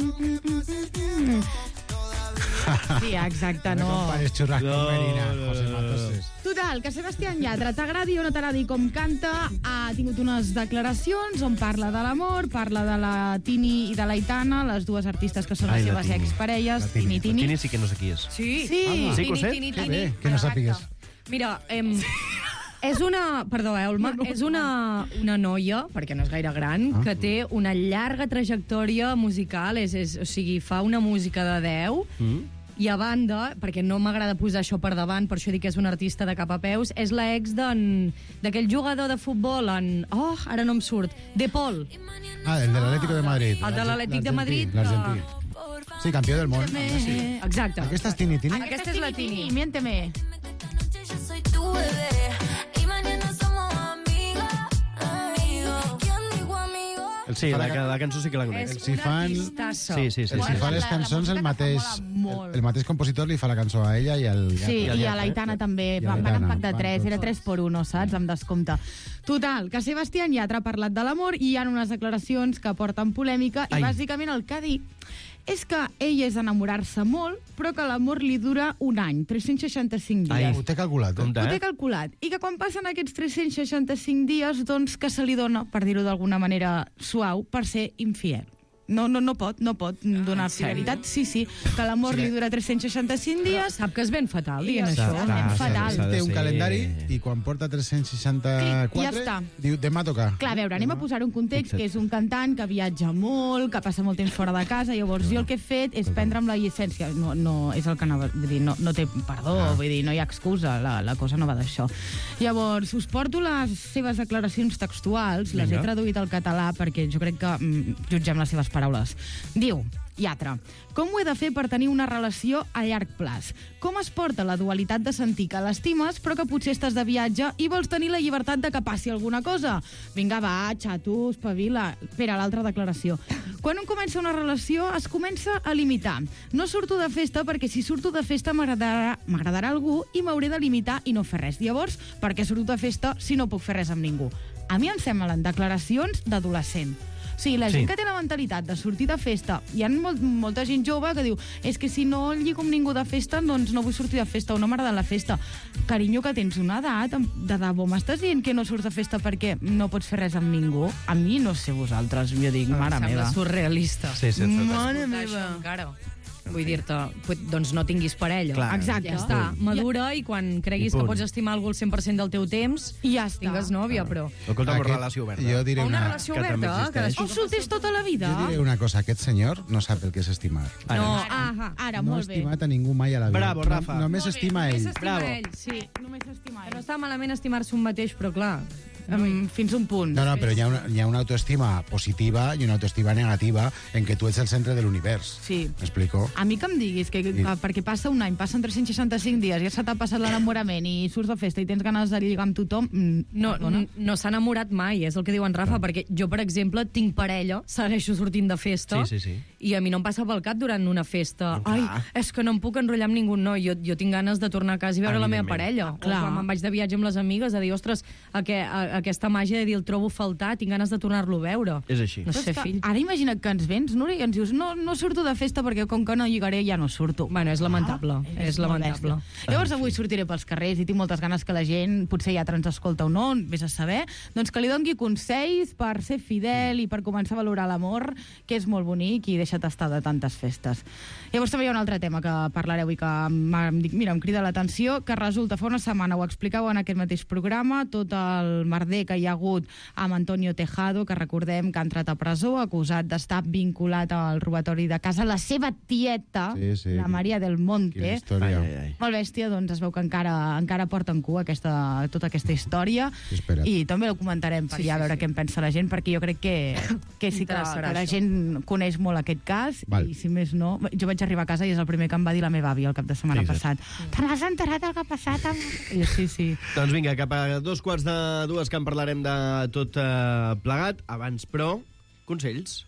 H: Sí, exacte, no.
I: No compares xurras con Merina, José Matoses.
H: Total, que Sebastián Yatra, t'agradi o no t'agradi com canta, ha tingut unes declaracions on parla de l'amor, parla de la Tini i de l'Aitana, les dues artistes que són les seves exparelles. Tini, Tini.
B: Tini sí que no sé qui és.
H: Sí,
B: Sí que ho sé?
H: Tini,
I: Que bé, que no sàpigues.
H: Mira, és una... Perdó, Olma, és una noia, perquè no és gaire gran, que té una llarga trajectòria musical, o sigui, fa una música de 10, i a banda, perquè no m'agrada posar això per davant, per això dic que és un artista de cap a peus, és l'ex d'aquell jugador de futbol, ara no em surt, De Paul.
I: El de l'Atlético de Madrid.
H: El de l'Atlètic de Madrid.
I: L'Argentí. Sí, campió del món. Sí.
H: Exacte.
I: Aquesta és Tini Tini?
H: Aquesta és la Tini. Miénteme.
U: Soy tu bebé y mañana somos amigos. ¿Quién dijo amigo?
B: Sí, la cançó sí que la conec.
H: És un artistasso.
B: Sí.
I: Si fa les cançons, el mateix compositor li fa la cançó a ella i al...
H: Sí, i a l'Aitana també. Van en pack de 3, era 3x1, saps? Amb descompte. Total, que Sebastián Yatra ha parlat de l'amor i hi ha unes declaracions que porten polèmica i bàsicament el que ha dit és que ell és enamorar-se molt, però que l'amor li dura un any, 365 dies.
I: Ho té calculat,
H: Ho té calculat. I que quan passen aquests 365 dies, doncs que se li dona, per dir-ho d'alguna manera suau, per ser infiel. No pot donar fidelitat. Sí, que l'amor li dura 365 dies. Sap que és ben fatal, dient això. Ben fatal.
I: Té un calendari i quan porta 364
H: ja està.
I: diu, demà toca.
H: Clar, a veure, anem a posar un context, que és un cantant que viatja molt, que passa molt temps fora de casa, llavors jo el que he fet és prendre'm la llicència. No és el que anava, vull dir, no té perdó, vull dir, no hi ha excusa, la cosa no va d'això. Llavors, us porto les seves declaracions textuals, les he traduït al català perquè jo crec que jutgem les seves paraules. Diu, Yatra, com ho he de fer per tenir una relació a llarg plaç? Com es porta la dualitat de sentir que l'estimes però que potser estàs de viatge i vols tenir la llibertat de que passi alguna cosa? Vinga, va, xato, espavila. Espera, l'altra declaració. Quan un comença una relació es comença a limitar. No surto de festa perquè si surto de festa m'agradarà algú i m'hauré de limitar i no fer res. Llavors, per què surto de festa si no puc fer res amb ningú? A mi em semblen declaracions d'adolescent. Sí, la gent que té la mentalitat de sortir de festa, hi ha molta gent jove que diu és que si no lligo amb ningú de festa, doncs no vull sortir de festa o no m'agrada la festa. Carinyo, que tens una edat, de debò m'estàs dient que no surts de festa perquè no pots fer res amb ningú? A mi no sé vosaltres, jo dic, mare meva.
V: Sembla surrealista.
B: Sí,
H: mare meva.
V: Vull dir-te, doncs no tinguis parella.
B: Clar.
H: Exacte.
V: Ja està, madura i quan creguis que pots estimar algú el 100% del teu temps,
H: ja està.
V: tingues nòvia, però...
B: Escolta, una relació oberta.
I: Jo diré
V: una relació oberta, que
H: els solters tota la vida.
I: Jo diré una cosa, aquest senyor no sap el que és estimar.
H: Ara,
I: No ha
H: molt bé.
I: estimat a ningú mai a la vida.
B: Bravo, Rafa.
I: Només estima ell.
V: Només estima ell.
H: Sí, només s'estima
V: No està malament estimar-se un mateix, però clar...
H: fins un punt.
I: No, però hi ha una autoestima positiva i una autoestima negativa en què tu ets el centre de l'univers.
H: Sí.
I: M'explico?
H: A mi que em diguis que perquè passa un any, passen 365 dies, ja se t'ha passat l'enamorament i surts de festa i tens ganes de lligar amb tothom...
V: No s'ha enamorat mai, és el que diu en Rafa, perquè jo, per exemple, tinc parella, segueixo sortint de festa, i a mi no em passa pel cap durant una festa. Ai, és que no em puc enrotllar amb ningú. No, jo tinc ganes de tornar a casa i veure la meva parella. O quan me'n vaig de viatge amb les amigues, a dir, ostres, a aquesta màgia de dir el trobo a faltar, tinc ganes de tornar-lo a veure.
B: És així.
V: No sé, fill.
C: Ara imagina't que ens vens, Núria, i ens dius no surto de festa perquè com que no lligaré ja no surto.
V: Bueno, és lamentable. És lamentable.
C: Llavors avui sortiré pels carrers i tinc moltes ganes que la gent, potser ja ens escolta o no, vés a saber, doncs que li doni consells per ser fidel i per començar a valorar l'amor, que és molt bonic i deixa't estar de tantes festes. Llavors també hi ha un altre tema que parlaré avui que em crida l'atenció, que resulta, fa una setmana ho explicàveu en aquest mateix programa, tot el merder que hi ha hagut amb Antonio Tejado, que recordem que ha entrat a presó acusat d'estar vinculat al robatori de casa la seva tieta, la Maria del Monte. Molt bèstia, doncs es veu que encara porta en cua tota aquesta història i també ho comentarem per allà a veure què en pensa la gent, perquè jo crec que sí que la gent coneix molt aquest cas i si més no, jo vaig arribar a casa i és el primer que em va dir la meva àvia el cap de setmana passat. Te n'has enterat del que ha passat? Sí.
B: Doncs vinga, cap a 2:45 que en parlarem de tot plegat. Abans, però, consells.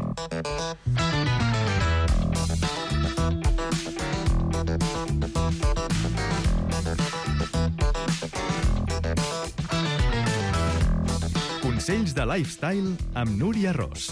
G: Consells de lifestyle amb Núria Ros.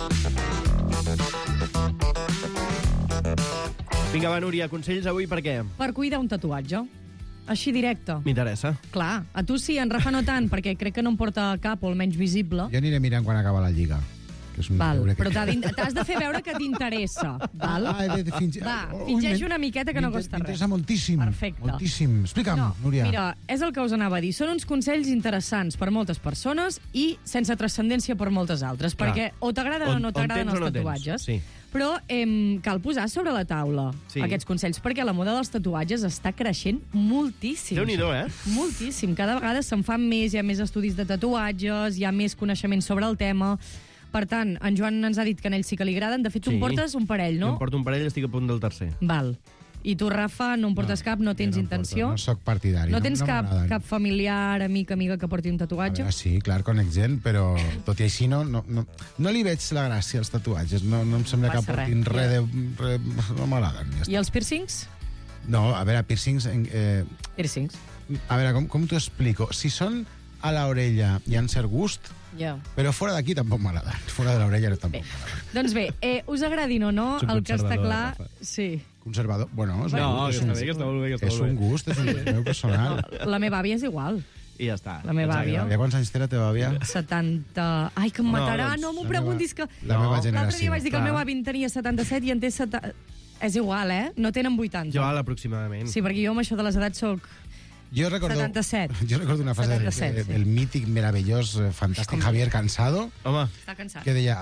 B: Vinga, va, Núria, consells avui per què?
V: Per cuidar un tatuatge. Així directe.
B: M'interessa.
V: Clar, a tu sí, en Rafa no tant, perquè crec que no em porta cap o almenys visible.
I: Jo aniré mirant quan acaba la Lliga.
V: Val, però t'has de fer veure que t'interessa. Val? Fingeix una miqueta que no costa res.
I: M'interessa moltíssim.
V: Perfecte.
I: Moltíssim. Explica'm, Núria.
V: Mira, és el que us anava a dir. Són uns consells interessants per moltes persones i sense transcendència per moltes altres, perquè o t'agraden o no t'agraden els tatuatges. Però cal posar sobre la taula aquests consells, perquè la moda dels tatuatges està creixent moltíssim.
B: Déu-n'hi-do,
V: Moltíssim. Cada vegada se'n fan més, hi ha més estudis de tatuatges, hi ha més coneixement sobre el tema. Per tant, en Joan ens ha dit que a ell sí que li agraden. De fet, tu en portes un parell, no?
B: Jo en porto un parell, estic a punt del tercer.
V: Val. I tu, Rafa, no en portes cap? No tens intenció?
I: No soc partidari.
V: No tens cap familiar, amiga que porti un tatuatge?
I: Sí, clar, conec gent, però tot i així no li veig la gràcia als tatuatges. No em sembla que portin res de... No m'agraden.
V: I els piercings?
I: No, a veure, piercings...
V: Piercings.
I: A veure, com t'ho explico? Si són a l'orella i han cert gust, però fora d'aquí tampoc m'agrada. Fora de l'orella tampoc m'agrada.
V: Doncs bé, us agradin o no, el que està clar... Sí.
I: Conservador? Bueno,
B: que està molt bé.
I: És un gust, és un meu personal.
V: La meva àvia és igual.
B: I ja està.
V: La meva àvia.
I: Quants anys té la teva àvia?
V: 70... Ai, que em matarà, no m'ho preguntis que...
I: La meva generació.
V: L'altre dia vaig dir que el meu avi en tenia 77 i en té 70... És igual, No tenen 80.
B: Jo, aproximadament.
V: Sí, perquè jo amb això de les edats soc...
I: Jo recordo
V: 77.
I: Jo recordo una frase del mític, meravellós, fantàstic Javier Cansado.
B: Home.
V: Està cansat.
I: Que deia,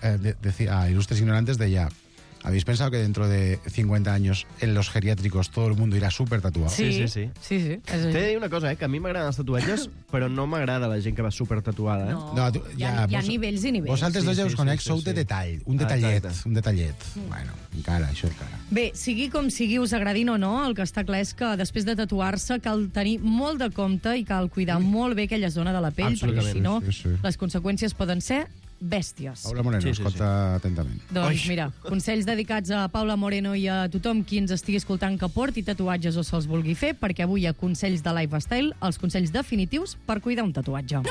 I: a Ilustres Ignorantes deia: ¿habéis pensado que dentro de 50 años en los geriátricos todo el mundo irá súper tatuado?
B: Sí.
V: T'he
B: de dir una cosa, que a mi m'agraden els tatuatges, però no m'agrada la gent que va súper tatuada.
V: No, hi ha nivells i nivells.
I: Vosaltres dos ja us conec, sou de detall. Un detallet. Bueno, encara.
V: Bé, sigui com sigui, us agradin o no, el que està clar és que després de tatuar-se cal tenir molt de compte i cal cuidar molt bé aquella zona de la pell, perquè si no, les conseqüències poden ser bèsties.
I: Paula Moreno, escolta atentament.
V: Doncs mira, consells dedicats a Paula Moreno i a tothom qui ens estigui escoltant que porti tatuatges o se'ls vulgui fer, perquè avui hi ha consells de lifestyle, els consells definitius per cuidar un tatuatge.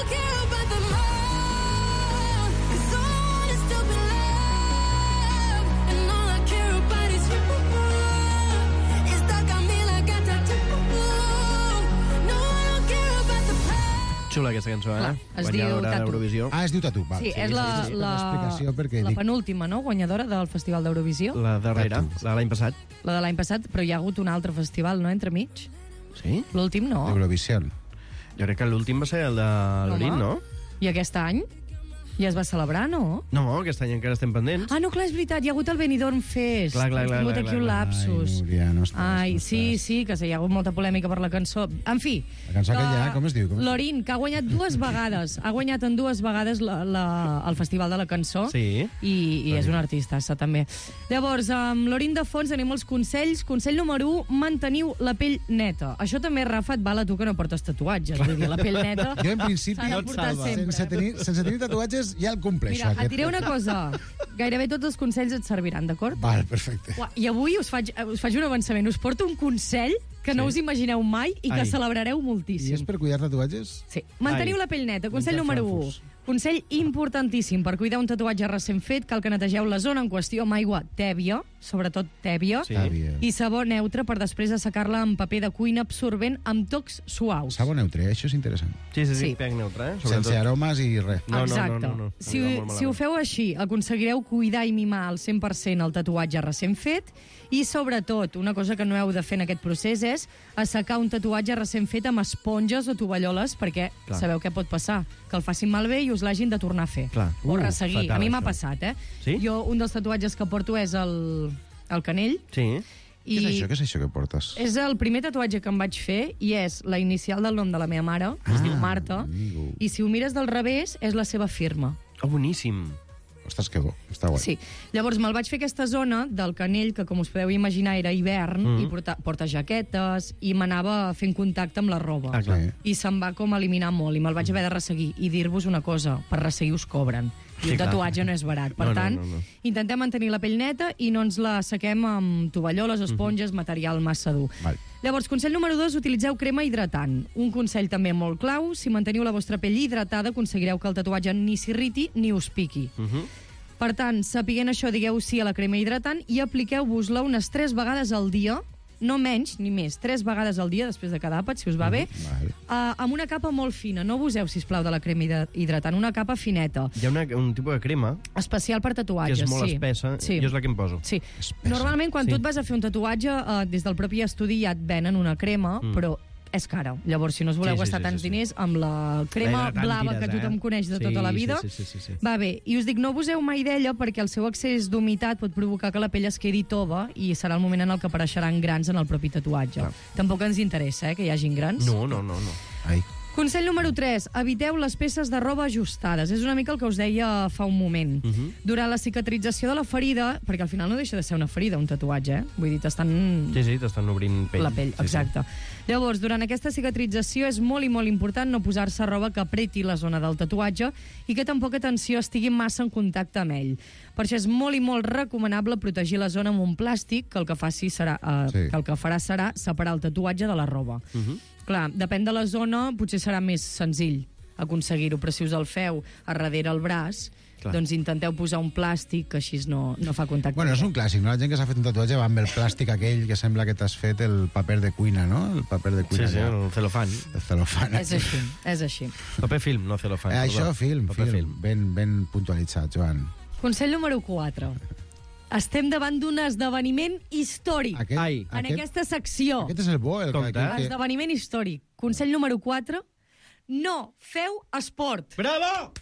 B: Xula aquesta cançó,
V: Es diu Tatu.
I: Es diu Tatu, val.
V: Sí, és la penúltima, no?, guanyadora del Festival d'Eurovisió.
B: La darrera, la de l'any passat.
V: La de l'any passat, però hi ha hagut un altre festival, no?, entremig.
B: Sí?
V: L'últim no.
I: Eurovisió.
B: Jo crec que l'últim va ser el de l'Orin, no?
V: I aquest any? Ja es va celebrar, no?
B: No, aquest any encara estem pendents.
V: Ah, no, clar, és veritat, hi ha hagut el Benidorm Fest.
B: Clar.
V: He tingut aquí un lapsus.
I: Ai, Núria, no estàs.
V: Sí, que hi ha hagut molta polèmica per la cançó. En fi.
I: La cançó que hi ha, com es diu?
V: L'Orin, que ha guanyat 2 vegades. Ha guanyat en 2 vegades el Festival de la Cançó.
B: Sí.
V: I és un artistaça, també. Llavors, amb l'Orin de fons tenim els consells. Consell número 1, manteniu la pell neta. Això també, Rafa, et val a tu que no portes tatuatges. Vull dir, la pell neta...
I: Jo, en principi, sense tenir tatuatges, ja el compleixo.
V: Mira, et diré una cosa. Gairebé tots els consells et serviran, d'acord?
I: Val, perfecte.
V: I avui us faig un avançament. Us porto un consell que no us imagineu mai i que celebrareu
I: I
V: moltíssim.
I: és per cuidar tatuatges?
V: Sí. Manteniu la pell neta. Consell número 1. Consell importantíssim. Per cuidar un tatuatge recent fet, cal que netegeu la zona en qüestió amb aigua tèbia, sobretot tèbia, i sabó neutre per després assecar-la amb paper de cuina absorbent amb tocs suaus.
I: Sabó neutre, això és interessant.
B: Sí, pec neutre,
I: Sense aromes i res.
V: Exacte. Si ho feu així, aconseguireu cuidar i mimar al 100% el tatuatge recent fet i, sobretot, una cosa que no heu de fer en aquest procés és assecar un tatuatge recent fet amb esponges o tovalloles, perquè sabeu què pot passar? Que el facin malbé i us l'hagin de tornar a fer. O resseguir. A mi m'ha passat,
B: Sí?
V: Jo, un dels tatuatges que porto és el canell.
B: Sí.
I: Què és això que portes?
V: És el primer tatuatge que em vaig fer i és la inicial del nom de la meva mare, que es diu Marta, i si ho mires del revés és la seva firma.
B: Boníssim.
I: Ostres, que bo, està guai.
V: Sí. Llavors me'l vaig fer aquesta zona del canell, que com us podeu imaginar era hivern, i porta jaquetes, i m'anava fent contacte amb la roba. I se'm va com eliminar molt, i me'l vaig haver de resseguir. I dir-vos una cosa, per resseguir us cobren. I un tatuatge no és barat. Per tant, intentem mantenir la pell neta i no ens la assequem amb tovalloles, esponges, material massa dur. Llavors, consell número 2, utilitzeu crema hidratant. Un consell també molt clau, si manteniu la vostra pell hidratada, aconseguireu que el tatuatge ni s'irriti ni us piqui. Per tant, sapiguent això, digueu sí a la crema hidratant i apliqueu-vos-la unes 3 vegades al dia, no menys ni més, 3 vegades al dia després de cada àpat, si us va bé, amb una capa molt fina. No abuseu, sisplau, de la crema hidratant, una capa fineta.
B: Hi ha un tipus de crema
V: especial per tatuatges,
B: que és molt espessa, jo és la que em poso.
V: Sí. Normalment, quan tu et vas a fer un tatuatge, des del propi estudi ja et venen una crema, però és cara. Llavors, si no us voleu gastar tants diners, amb la crema blava que tothom coneix de tota la vida, va bé. I us dic, no abuseu mai d'ella perquè el seu excés d'humitat pot provocar que la pell es quedi tova i serà el moment en el que apareixeran grans en el propi tatuatge. Tampoc ens interessa, que hi hagin grans.
B: No.
V: Consell número 3. Eviteu les peces de roba ajustades. És una mica el que us deia fa un moment. Durant la cicatrització de la ferida, perquè al final no deixa de ser una ferida, un tatuatge, Vull dir, t'estan...
B: Sí, t'estan obrint pell.
V: La pell, exacte. Llavors, durant aquesta cicatrització és molt i molt important no posar-se roba que apreti la zona del tatuatge i que tampoc, atenció, estigui massa en contacte amb ell. Per això és molt i molt recomanable protegir la zona amb un plàstic que el que farà serà separar el tatuatge de la roba. Clar, depèn de la zona, potser serà més senzill aconseguir-ho, però si us el feu a darrere el braç, doncs intenteu posar un plàstic que així no fa contacte.
I: Bueno, és un clàssic, no? La gent que s'ha fet un tatuatge va amb el plàstic aquell que sembla que t'has fet el paper de cuina, no? El paper de cuina.
B: Sí, el celofán.
I: El celofán.
V: És així.
B: Paper film, no celofán.
I: Això, film. Ben puntualitzat, Joan.
V: Consell número 4. Estem davant d'un esdeveniment històric. En aquesta secció.
I: Aquest és el bo.
V: Esdeveniment històric. Consell número 4. No feu esport.
B: Bravo!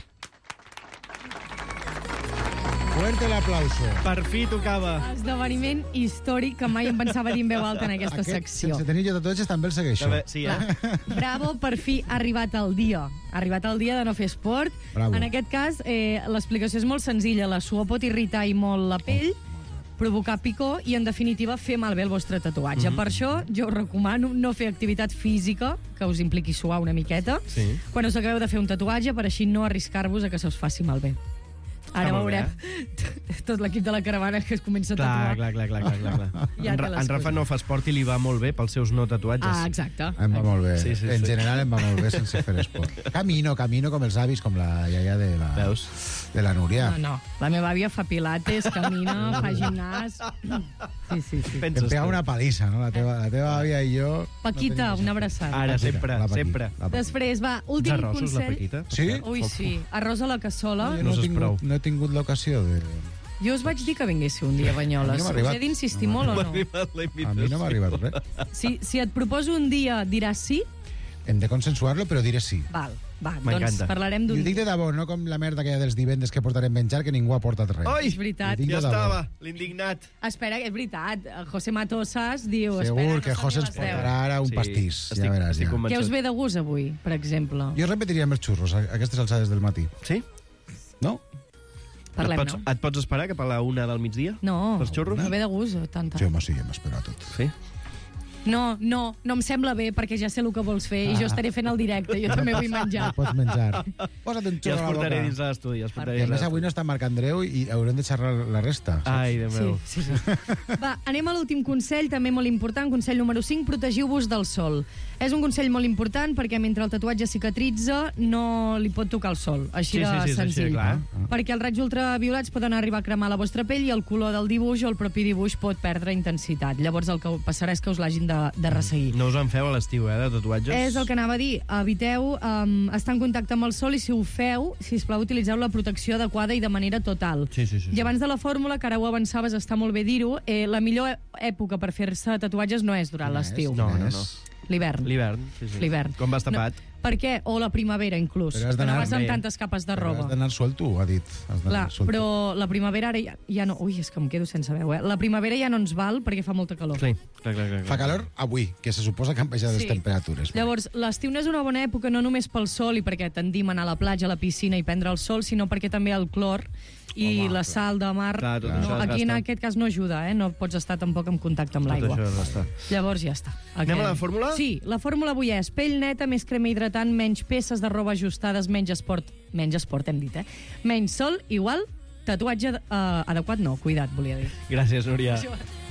I: Fuerte l'aplauso.
B: Per fi tocava.
V: Esdeveniment històric que mai em pensava dir en veu alta en aquesta secció.
I: Sense tenir jo tatuatges també el segueixo.
B: Sí,
V: Bravo, per fi ha arribat el dia. Ha arribat el dia de no fer esport.
I: Bravo.
V: En aquest cas, l'explicació és molt senzilla. La suor pot irritar i molt la pell, provocar picor i, en definitiva, fer malbé el vostre tatuatge. Per això, jo us recomano no fer activitat física que us impliqui suar una miqueta quan us acabeu de fer un tatuatge, per així no arriscar-vos a que se us faci malbé. Ara veurem tot l'equip de la caravana que es comença a tatuar.
B: Clar. En Rafa no fa esport i li va molt bé pels seus no tatuatges.
V: Exacte.
I: Em va molt bé. En general em va molt bé sense fer esport. Camino com els avis, com la iaia de la Núria.
V: No. La meva àvia fa pilates, camina, fa gimnàs. Sí.
I: Em pega una palissa, no? La teva àvia i jo...
V: Paquita, una abraçada.
B: Ara, sempre.
V: Després, va, últim consell.
B: La Paquita?
I: Sí?
V: Ui, sí. Arròs a la cassola.
I: No he tingut l'ocasió de...
V: Jo us vaig dir que vinguéssiu un dia a Banyoles. Us he d'insistir molt o no?
I: A mi no m'ha arribat res.
V: Si et proposo un dia, diràs sí?
I: Hem de consensuar-lo, però diré sí.
V: Va, doncs parlarem d'un...
I: I ho dic de debò, no com la merda que hi ha dels divendres que portarem menjar, que ningú ha portat res.
V: És veritat.
B: Ja estava, l'indignat.
V: Espera, és veritat. José Matosas diu...
I: Segur que José ens portarà ara un pastís. Ja veràs.
V: Què us ve de gust avui, per exemple?
I: Jo repetiria amb els xurros, a aquestes alçades del matí.
B: Sí?
I: No?
V: Parlem-ne.
B: Et pots esperar cap a la 1 del migdia?
V: No,
B: pels xurros?
V: no ve de gust. Tanta.
I: Jo sí, m'espero tot.
B: Sí?
V: No em sembla bé, perquè ja sé el que vols fer i jo estaré fent el directe, jo també vull menjar.
I: Pots menjar. Posa't un xurro a la boca.
B: Ja els portaré dins l'estudi.
I: I a més avui no està Marc Andreu i haurem de xerrar la resta.
B: Ai, Déu meu.
V: Sí. Va, anem a l'últim consell, també molt important, consell número 5, protegiu-vos del sol. És un consell molt important perquè mentre el tatuatge cicatritza no li pot tocar el sol, així de senzill. Perquè els raigs ultraviolats poden arribar a cremar la vostra pell i el color del dibuix o el propi dibuix pot perdre intensitat. Llavors el que passarà és que us l'hagin de resseguir.
B: No us en feu a l'estiu, de tatuatges?
V: És el que anava a dir. Eviteu estar en contacte amb el sol i si ho feu, sisplau, utilitzeu la protecció adequada i de manera total.
B: Sí.
V: I abans de la fórmula, que ara ho avançaves, està molt bé dir-ho, la millor època per fer-se tatuatges no és durant l'estiu.
B: No.
V: L'hivern.
B: L'hivern. Com vas tapat?
V: Per què? O la primavera, inclús.
I: Però
V: no vas amb tantes capes de roba.
I: Has d'anar suelto, ha dit.
V: Però la primavera ara ja no... Ui, és que em quedo sense veu, La primavera ja no ens val perquè fa molta calor.
B: Clar.
I: Fa calor avui, que se suposa que han baixat les temperatures.
V: Llavors, l'estiu no és una bona època no només pel sol i perquè tendim a anar a la platja, a la piscina i prendre el sol, sinó perquè també el clor i la sal de mar... Aquí en aquest cas no ajuda, No pots estar tampoc en contacte amb l'aigua. Llavors ja està.
B: Anem a la fórmula?
V: Sí, la fórmula avui és pell neta, més crema hidratant, menys peces de roba ajustades, menys esport hem dit, menys sol, igual, tatuatge adequat, no, cuidat, volia dir.
B: Gràcies, Núria.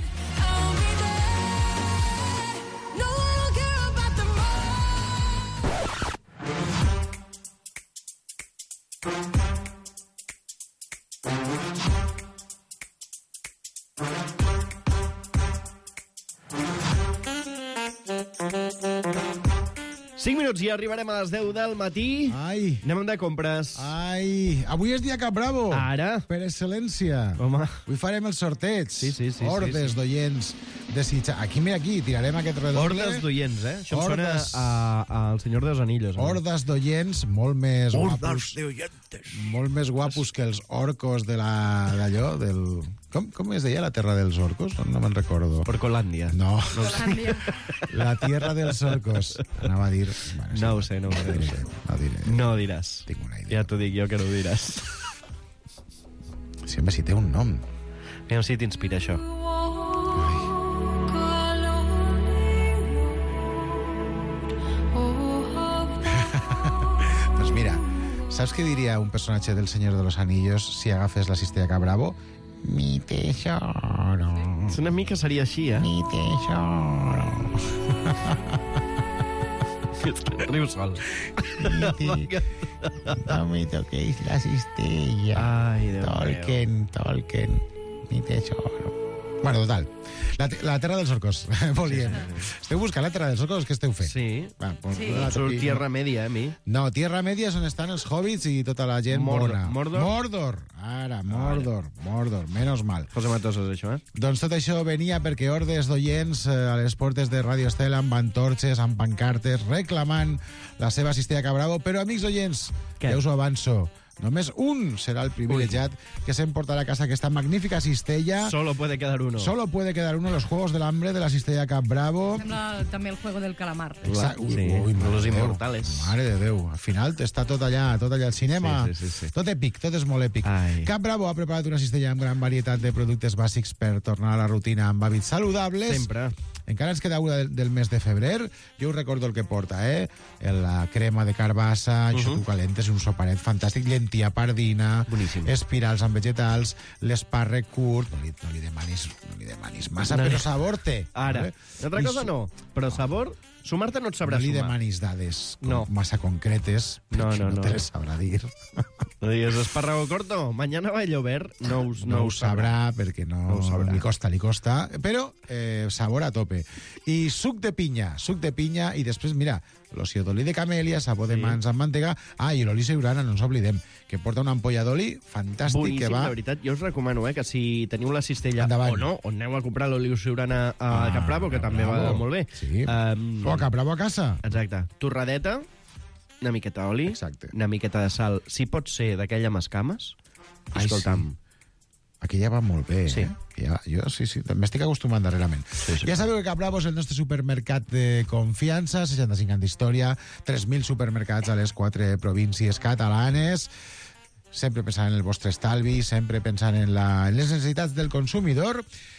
B: Minuts i arribarem a les 10 del matí.
I: Ai.
B: Anem de compres.
I: Ai. Avui és dia Cap Bravo.
B: Ara.
I: Per excel·lència.
B: Home.
I: Avui farem el sorteig.
B: Sí.
I: Hordes d'oients desitjats. Aquí, tirarem aquest redoble.
B: Hordes d'oients, Això em sona al Senyor dels Anillos.
I: Hordes d'oients molt més guapos.
B: Hordes d'oientes.
I: Molt més guapos que els orcos d'allò, del... Com es deia la terra dels orcos? No me'n recordo.
B: Porcolàndia.
I: No. La tierra dels orcos. Anava a dir... Bueno,
B: no ho sé.
I: No diré.
B: No diràs.
I: Tinc una idea.
B: Ja t'ho dic jo que no ho diràs.
I: Sempre si té un nom.
B: Aviam si t'inspira això.
I: Doncs mira, saps què diria un personatge del Senyor de los Anillos si agafes la cistella Cap Bravo? Mi tesoro.
B: Una mica seria així,
I: Mi tesoro.
B: Riu sol.
I: No me toquéis la cistella.
B: Ai,
I: Tolkien, mi tesoro. Bueno, total. La terra dels orcos, volíem. Esteu buscant la terra dels orcos? Què esteu fent?
B: Sí. Surt Tierra Media, mi.
I: No, Tierra Media és on estan els hobbits i tota la gent bona.
B: Mordor?
I: Ara, Mordor. Menos mal.
B: Cosa matosas, això,
I: Doncs tot això venia perquè hordes d'oients a les portes de Radio Estela amb antorxes, amb pancartes, reclamant la seva cistella Cap Bravo. Però, amics oients, ja us ho avanço, només un serà el privilegiat que s'emportarà a casa aquesta magnífica cistella.
B: Solo puede quedar uno.
I: Los Juegos del Hambre de la cistella Cap Bravo.
V: Sembla també el Juego del Calamar.
B: Los Inmortales.
I: Mare de Déu. Al final està tot allà al cinema.
B: Sí.
I: Tot èpic, tot és molt èpic.
B: Ai.
I: Cap Bravo ha preparat una cistella amb gran varietat de productes bàsics per tornar a la rutina amb hàbits saludables.
B: Sempre.
I: Encara ens queda una del mes de febrer. Jo us recordo el que porta, la crema de carbassa, xococalentes, un soparet fantàstic, llentia pardina, espirals amb vegetals, l'espàrrec curt, no li demanis massa, però sabor té.
B: Ara, altra cosa no, però sabor, sumar-te no et sabrà
I: sumar. No li
B: sumar.
I: demanis dades massa concretes, perquè no te les sabrà dir.
B: No digues espárrago corto, mañana va a llover, no ho
I: sabrà, perquè no li costa, però sabor a tope. I suc de pinya, i després, mira, l'oció d'oli de camèlia, sabó de mans amb mantega, i l'oli Siurana, no ens oblidem, que porta una ampolla d'oli fantàstic.
B: Boníssim,
I: que va...
B: de veritat. Jo us recomano que si teniu la cistella
I: endavant.
B: o no, on aneu a comprar l'oli Siurana a Cap Bravo, que també va molt bé.
I: Sí. O a Cap Bravo a casa.
B: Exacte. Torradeta, una miqueta d'oli, una miqueta de sal, si pot ser d'aquella amb escames, escolta'm.
I: Aquella va molt bé,
B: sí.
I: Jo m'estic acostumant darrerament. Sí. Ja sabeu que Cap Bravo és el nostre supermercat de confiança, 65 anys d'història, 3.000 supermercats a les 4 províncies catalanes, sempre pensant en el vostre estalvi, sempre pensant en les necessitats del consumidor,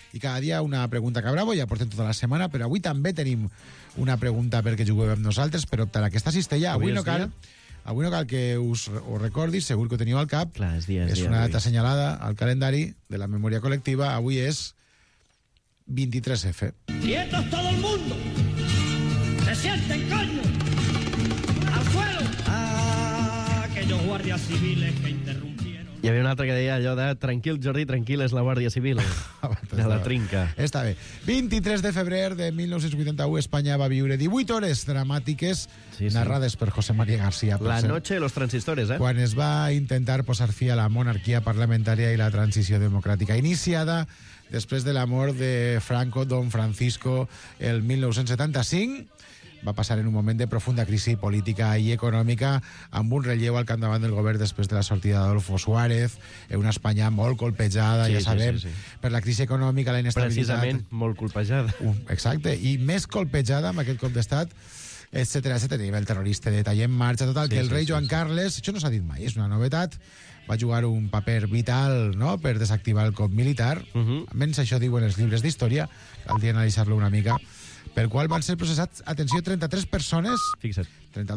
I: i cada dia una pregunta que bravo, ja portem tota la setmana, però avui també tenim una pregunta perquè jugueu amb nosaltres per optar a aquesta cistella. Avui no cal que us ho recordis, segur que ho teniu al cap.
B: Clar, és
I: una data assenyalada al calendari de la memòria col·lectiva. Avui és 23F.
D: ¡Quietos todo el mundo! ¡Se sienten, coño! ¡Al suelo! Aquellos guardias civiles que interrumpieron. Hi havia un altre que deia allò de tranquil, Jordi, tranquil, és la Guàrdia Civil. De la trinca.
I: Està bé. 23 de febrer de 1981, Espanya va viure 18 hores dramàtiques narrades per José María García.
B: La noche de los transistores,
I: Quan es va intentar posar fi a la monarquia parlamentària i la transició democràtica, iniciada després de la mort de Franco, Don Francisco, el 1975, va passar en un moment de profunda crisi política i econòmica, amb un relleu al capdavant del govern després de la sortida d'Adolfo Suárez, una Espanya molt colpejada, ja sabem, per la crisi econòmica, la inestabilitat...
B: Precisament, molt colpejada.
I: Exacte, i més colpejada amb aquest cop d'estat, etcètera, el terrorista de tall en marxa, total, que el rei Joan Carles, això no s'ha dit mai, és una novetat, va jugar un paper vital, no?, per desactivar el cop militar, almenys això diuen els llibres d'història, caldria analitzar-lo una mica, pel qual van ser processats, atenció, 33 persones...
B: Fixa't.